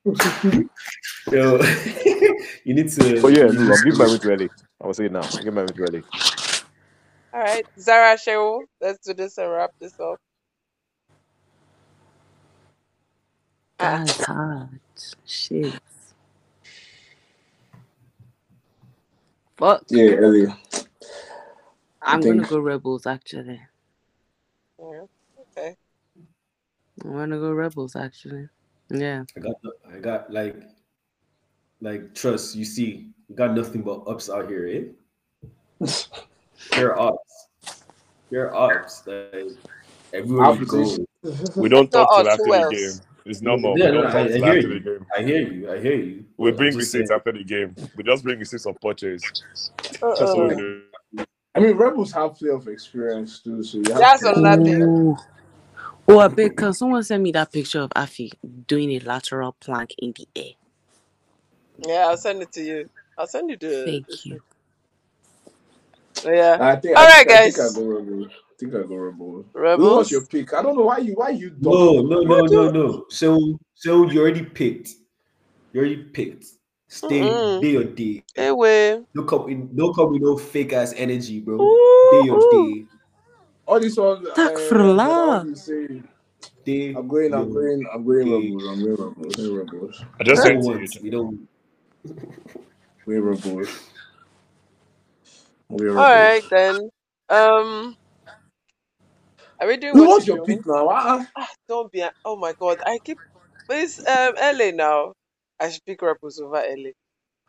Yo, you need to. But yeah, Lou, I'm giving my win to L A. I will say it now. I'm giving my win to L A. all right, Zara Shehu, let's do this and wrap this up. Ah, That's hard. Shit. Fuck. Yeah, Ellie. I'm think- gonna go Rebels actually. yeah, okay. I'm gonna go Rebels actually. Yeah. I got, I got like, like trust. You see, we got nothing but ups out here, eh? Pure ups, pure ups. Like everywhere you go, We don't Not talk till us, after who the else? game. It's normal. We Yeah, no, don't I, talk I till hear after the you. game. I hear you. I hear you. We But I'm bring just receipts saying. after the game. We just bring receipts of purchase. That's what Uh-uh. we do. I mean, Rebels have playoff experience too, so you have That's to. another thing. Ooh. Oh, I beg, can someone send me that picture of Afi doing a lateral plank in the air? Yeah, I'll send it to you. I'll send you the. Thank this you. thing. So, yeah. I think. All I right, think. I think I guys. go Rebels. I think I go Rebels. Who was Rebels. your pick? I don't know why you. Why you don't. No, no, no, What no, do? no. So, so you already picked. You already picked. Stay, Mm-mm. day your day. Hey, way. Don't come in. Don't come with no fake ass energy, bro. Ooh, Day your ooh. day. All this one. Tak Uh, furla. what you say? Day I'm going. I'm your going. I'm going day. Rebels. I'm going Rebels. I'm going Rebels. I just We sent don't to you. want. We don't. We're Rebels. We're All right, Rebels. then. Um, are we doing Who what was you're your doing? pick now? Ah, Ah, don't be. a- Oh my God, I keep. But it's um L A now. I should pick Rebels over L A.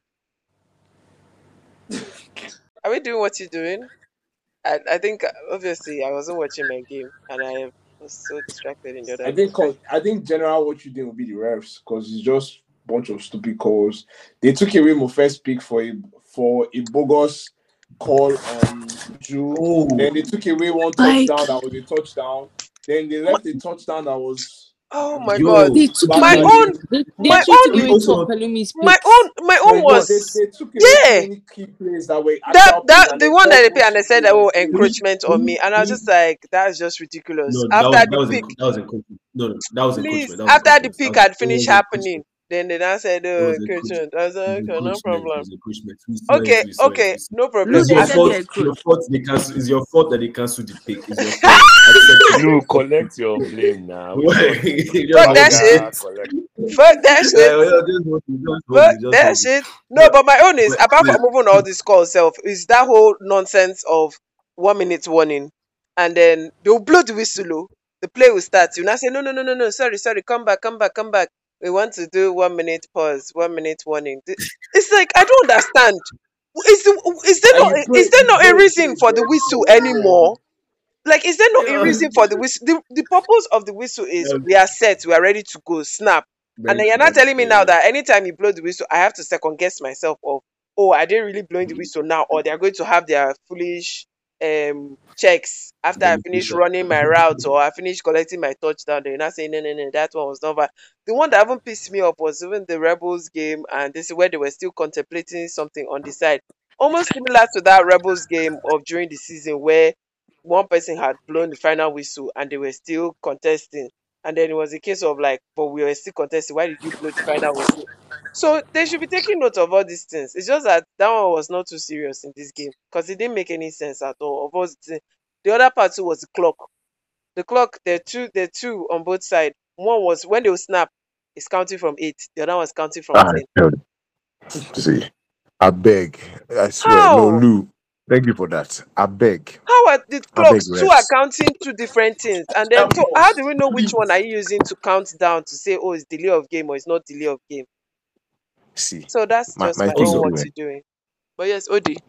Are we doing what you're doing? I I think uh, obviously I wasn't watching my game and I was so distracted in the other I game. think. con- I think general what you did will be the refs because it's just bunch of stupid calls. They took away my first pick for a for a bogus call on Drew. Oh, Then they took away one Like, touchdown that was a touchdown. Then they left a touchdown that was Oh my yo. God, they took my away. own, They, they my actually took own, away Also, two of Pelumi's my picks. own, my own my God, they, was they took away too yeah. many key plays that were That actual plays that and the they one that called they pay and they bullshit said plays that on will plays. encroachment on me, and I was just like, that's just ridiculous. no, that After was that the was pick, enc- that was encroachment. No, no, that was please, encroachment. That was after the encroachment. That pick was, had it finished was encroachment. happening, then they now said, It oh, was encroachment. encroachment. I was It like, was okay, no encroachment. It problem. was encroachment. We saw Okay, it. We saw it. okay, We saw it. no problem. No, It's they your I said fault. they It's your encroached. fault. They cancel. It's your fault that they cancelled the pick. It's your fault. Accept it. You collect your blame now. Which one? fuck that Banga, shit. collect. Fuck that Yeah, shit. well, just hold it. Just hold Fuck it. Just that hold it. shit. No, But, but my own is but apart wait, from moving all this call self is that whole nonsense of one minute warning, and then they'll blow the whistle. Oh, the play will start. You now say no, no, no, no, no. Sorry, sorry. Come back, come back, come back. We want to do one minute pause, one minute warning. Th- It's like I don't understand. Is the, is there And not you play, is there you not play a a reason game for the very whistle slow as well. anymore? Like, is there not a yeah, reason for the whistle? The, the purpose of the whistle is yeah, we are set, we are ready to go, snap. And very then you're true. not telling me now Yeah. that anytime you blow the whistle, I have to second guess myself of, oh, are they really blowing the whistle now? Or they're going to have their foolish um checks after I finish Demonstration. running my route or I finish collecting my touchdown. They're not saying, no, no, no, that one was not bad. The one that even pissed me off was even the Rebels game, and this is where they were still contemplating something on the side. Almost similar to that Rebels game of during the season where one person had blown the final whistle and they were still contesting. And then it was a case of like, but we were still contesting. Why did you blow the final whistle? So they should be taking note of all these things. It's just that that one was not too serious in this game because it didn't make any sense at all. Of course, the, the other part too was the clock. The clock, there are two, there are two on both sides. One was when they will snap, it's counting from eight. The other one's counting from Ah, ten. hell, see, I beg, I swear, no, How? Lou, thank you for that. I beg, How are the I beg, clocks? Two are refs. counting two different things, and then That so how pause. do we know which Please. one are you using to count down to say, oh, it's delay of game or it's not delay of game? See, So that's my, just my my thing own Also, what is, you're doing. But yes, Odi.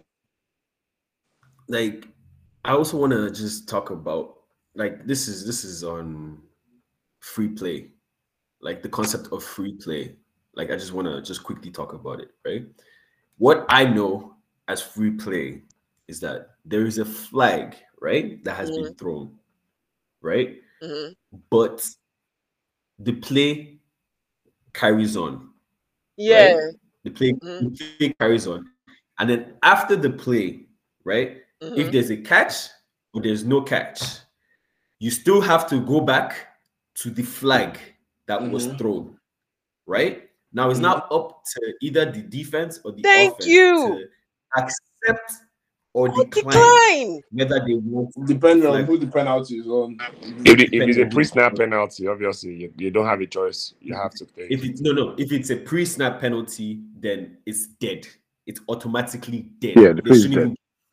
like, I also want to just talk about like this is this is on free play, like the concept of free play. Like, I just want to just quickly talk about it, right? What I know as free play is that there is a flag, right, that has Mm-hmm. been thrown, right? Mm-hmm. But the play carries on, Yeah. right? The play, Mm-hmm. the play carries on. And then after the play, right, if Mm-hmm. there's a catch or there's no catch, you still have to go back to the flag that was Mhm. thrown, right? Now it's Mhm. now up to either the defense or the Thank offense you. to accept or Oh, decline decline. whether they want the Depending on flag. who the penalty is on. If, the, if it's Depending a on who- pre-snap penalty, obviously you, you don't have a choice. You have to take. If it's no, no, if it's a pre-snap penalty, then it's dead. It's automatically dead. Yeah, the They play is shouldn't dead. even.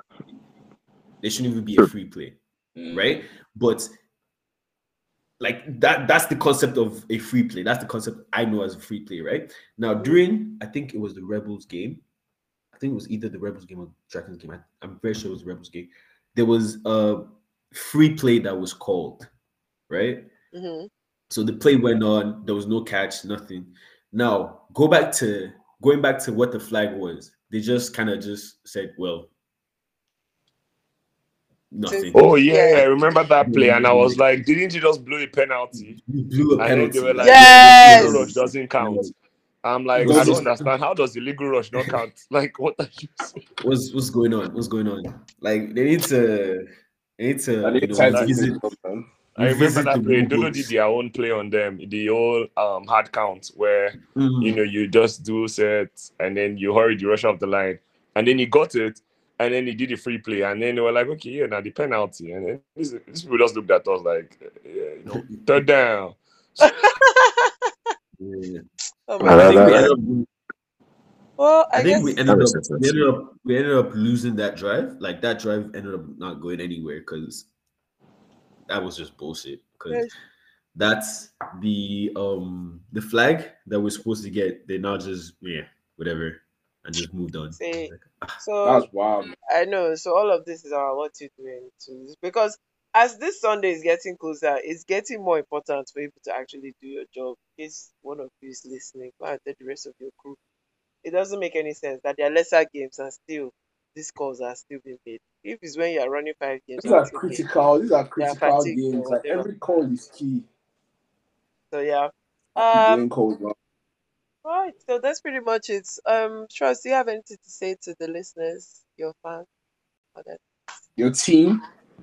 They shouldn't even be a Sure. free play, Mm. right? But like that, that's the concept of a free play. That's the concept I know as a free play, right? Now, during I think it was the Rebels game. I think it was either the Rebels game or Dragons game. I, I'm very sure it was the Rebels game. There was a free play that was called, right? Mm-hmm. So the play went on. There was no catch, nothing. Now go back to going back to what the flag was. They just kind of just said, "Well, nothing." Oh yeah, Yeah. yeah, I remember that play, and I was like, didn't you just blow a penalty? You blew a And then they penalty. were like, Yes. the legal rush doesn't count. I'm like, What's I don't this- understand. How does the legal rush not count? Like, what are you saying? What's what's going on? What's going on? Like they need to, they need to, I need you know, time to revisit. think of them. I remember revisit that the play. rule Dodo books. did their own play on them, the whole um hard count where Mm. you know you just do set and then you hurry the rush off the line, and then he got it, and then he did the free play, and then they were like, okay, yeah, now the penalty, and then this, this people just looked at us like, yeah, you know, third down. Yeah. Oh I my think we God. ended up. Well, I, I think guess we ended That up, makes sense. we ended up we ended up losing that drive. Like that drive ended up not going anywhere because that was just bullshit. Because Yes. that's the um the flag that we're supposed to get. They now just yeah whatever and just moved on. See, Like, so That's wild. I know. So all of this is about what you're doing too, because as this Sunday is getting closer, it's getting more important for you to actually do your job. In case one of you is listening, go and tell the rest of your crew. It doesn't make any sense that there are lesser games and still these calls are still being made. If it's when you are running five games, These and are still playing, critical. These are they are critical fatigued or games. Like whatever. every call is key. So yeah. Be Um. doing calls well. Right. So that's pretty much it. Um. Trust, do you have anything to say to the listeners, your fans? Or that? Your team.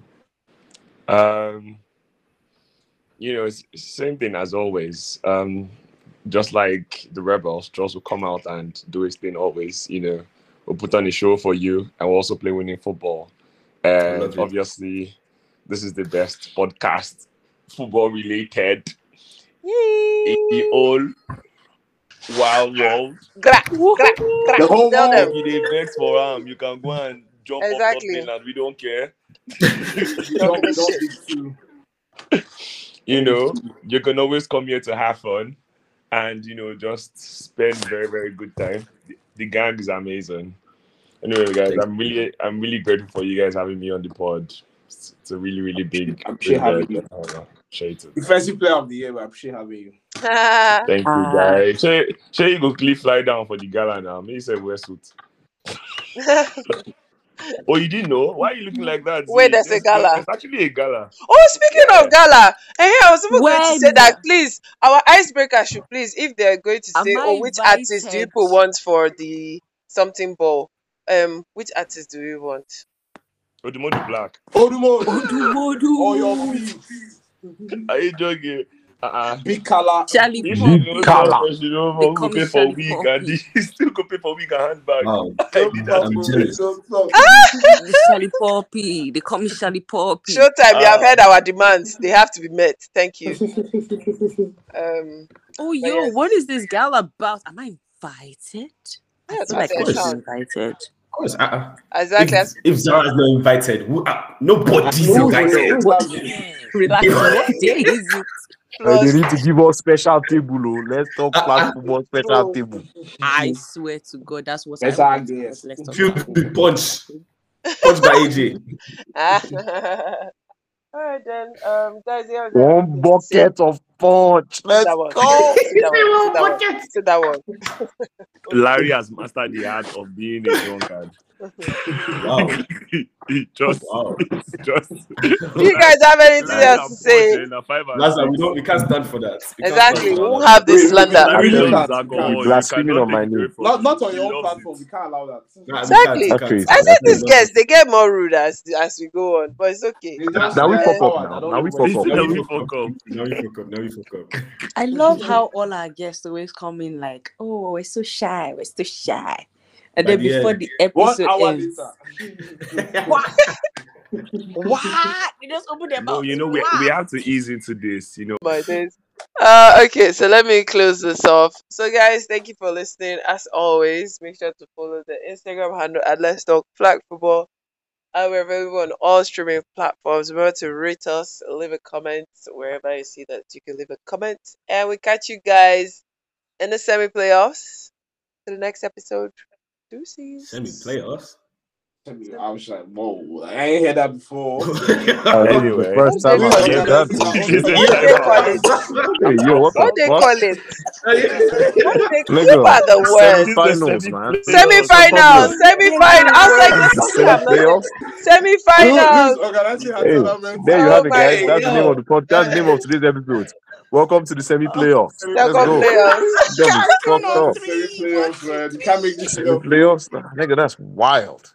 Um, you know, it's it's same thing as always. Um, just like the Rebels, Josh will come out and do his thing always. You know, we'll put on a show for you, and we'll also play winning football. And love it. obviously, this is the best podcast, football related, in the Yee! whole wild world. Gra, gra, gra. The whole Tell world. them. If you dey vex for am, you can go and jump off top Exactly. lane, and we don't care. Don't, don't be too. You know, you can always come here to have fun and, you know, just spend very, very good time. The, the gang is amazing. Anyway, guys, I'm really, I'm really grateful for you guys having me on the pod. It's, it's a really, really big. I'm sure having you. I don't know, appreciate it. Defensive player of the year. I appreciate having you. Thank you, Ah. guys. Shay, Shay, you go cliff fly down for the gala now. Me say wear suit. Oh, you didn't know? Why are you looking like that? Wait, See, there's a gala. There's actually a gala. Oh, speaking Yeah. of gala, and here I was even going to say When? that please, our icebreaker should please, if they're going to Am say, I oh, which artist do you invited? people want for the something ball? Um, which artist do you want? Odumodu Black. Odumo. Odumodu. All your peeps. Are you joking? Uh-uh. Big color. Charlie If Pop. you know Kala. someone, you know, They who call go me pay for Charlie wig Poppy. and he still go pay for wig and handbag. Wow, I did that I'm too. jealous. The Charlie Poppy. They call me Charlie Poppy. Showtime, you have Ah. heard our demands. They have to be met. Thank you. Um, Oh, but yo, yes. what is this gala about? Am I invited? I Yeah, feel like that's I it. should be Sound. invited. Of course. Uh-uh. Exactly. If, if Zara's not invited, who, uh, nobody's Who- invited. who- who- Relax. What day is it? Uh, they Plus, need to give us special table. Oh. Let's talk flag football special Bro. table. I swear to God, that's what Let's I want. argue, But yes. let's talk Feel about the punch. Punch by A J. all right then, um, guys, yeah, One bucket of punch. Let's that one. go. See that one. See that one. See that one. Larry has mastered the art of being a drunkard. Wow. He just, Wow. just. Do you guys have anything Larry else and to say? Punch, eh, na five and Lazar, six. we don't we can't stand for that. We can't Exactly. stand We for won't that. have this Wait, wait, slander. wait, Larry wait, loves wait, his wait. alcohol. You're You blaspheming cannot on my take it away name. from Not, him. not on He your own loves platform. it. We can't allow that. Nah, we Exactly. can't, we That's can't. crazy. I think That's these not- guys they get more rude as as we go on, but it's okay. They just Now we they're fuck up empowered. now. I don't Now know we where fuck He up. said Now that we we fuck fuck up. up. Now we fuck up. Now we fuck up. I love how all our guests always come in like, oh, we're so shy, we're so shy. And By then the before end. the One episode hour ends, later. what? What? They just open their No, mouth. you know, we, we have to ease into this, you know. My days. Uh, okay, so let me close this off. So, guys, thank you for listening. As always, make sure to follow the Instagram handle at Let's Talk Flag Football. Uh, we're available on all streaming platforms. Remember to rate us, leave a comment wherever you see that you can leave a comment, and we catch you guys in the semi playoffs. To the next episode. Deuces. Semi playoffs. I was like, whoa, I ain't heard that before. Uh, Anyway. first time This I is hear organizing that. our own It's a What do they timeout. call it? Hey, yo, what What the they fuck? call it? What they Nigga, who are the worst? semi-finals, man. Semi-final, semi-final. I was like, there's The something I'm not saying. semi-playoffs. Semi-finals. Luis Oganachi had Hey, tournament. there you Oh have it, my guys. God. That's the name of the pod. That's the name of today's episode. Welcome to the semi-playoffs. Let's Second go. playoffs. Them is fucked up. Semi playoffs, man. You can't make this shit up. Semi-playoffs, nigga, that's wild.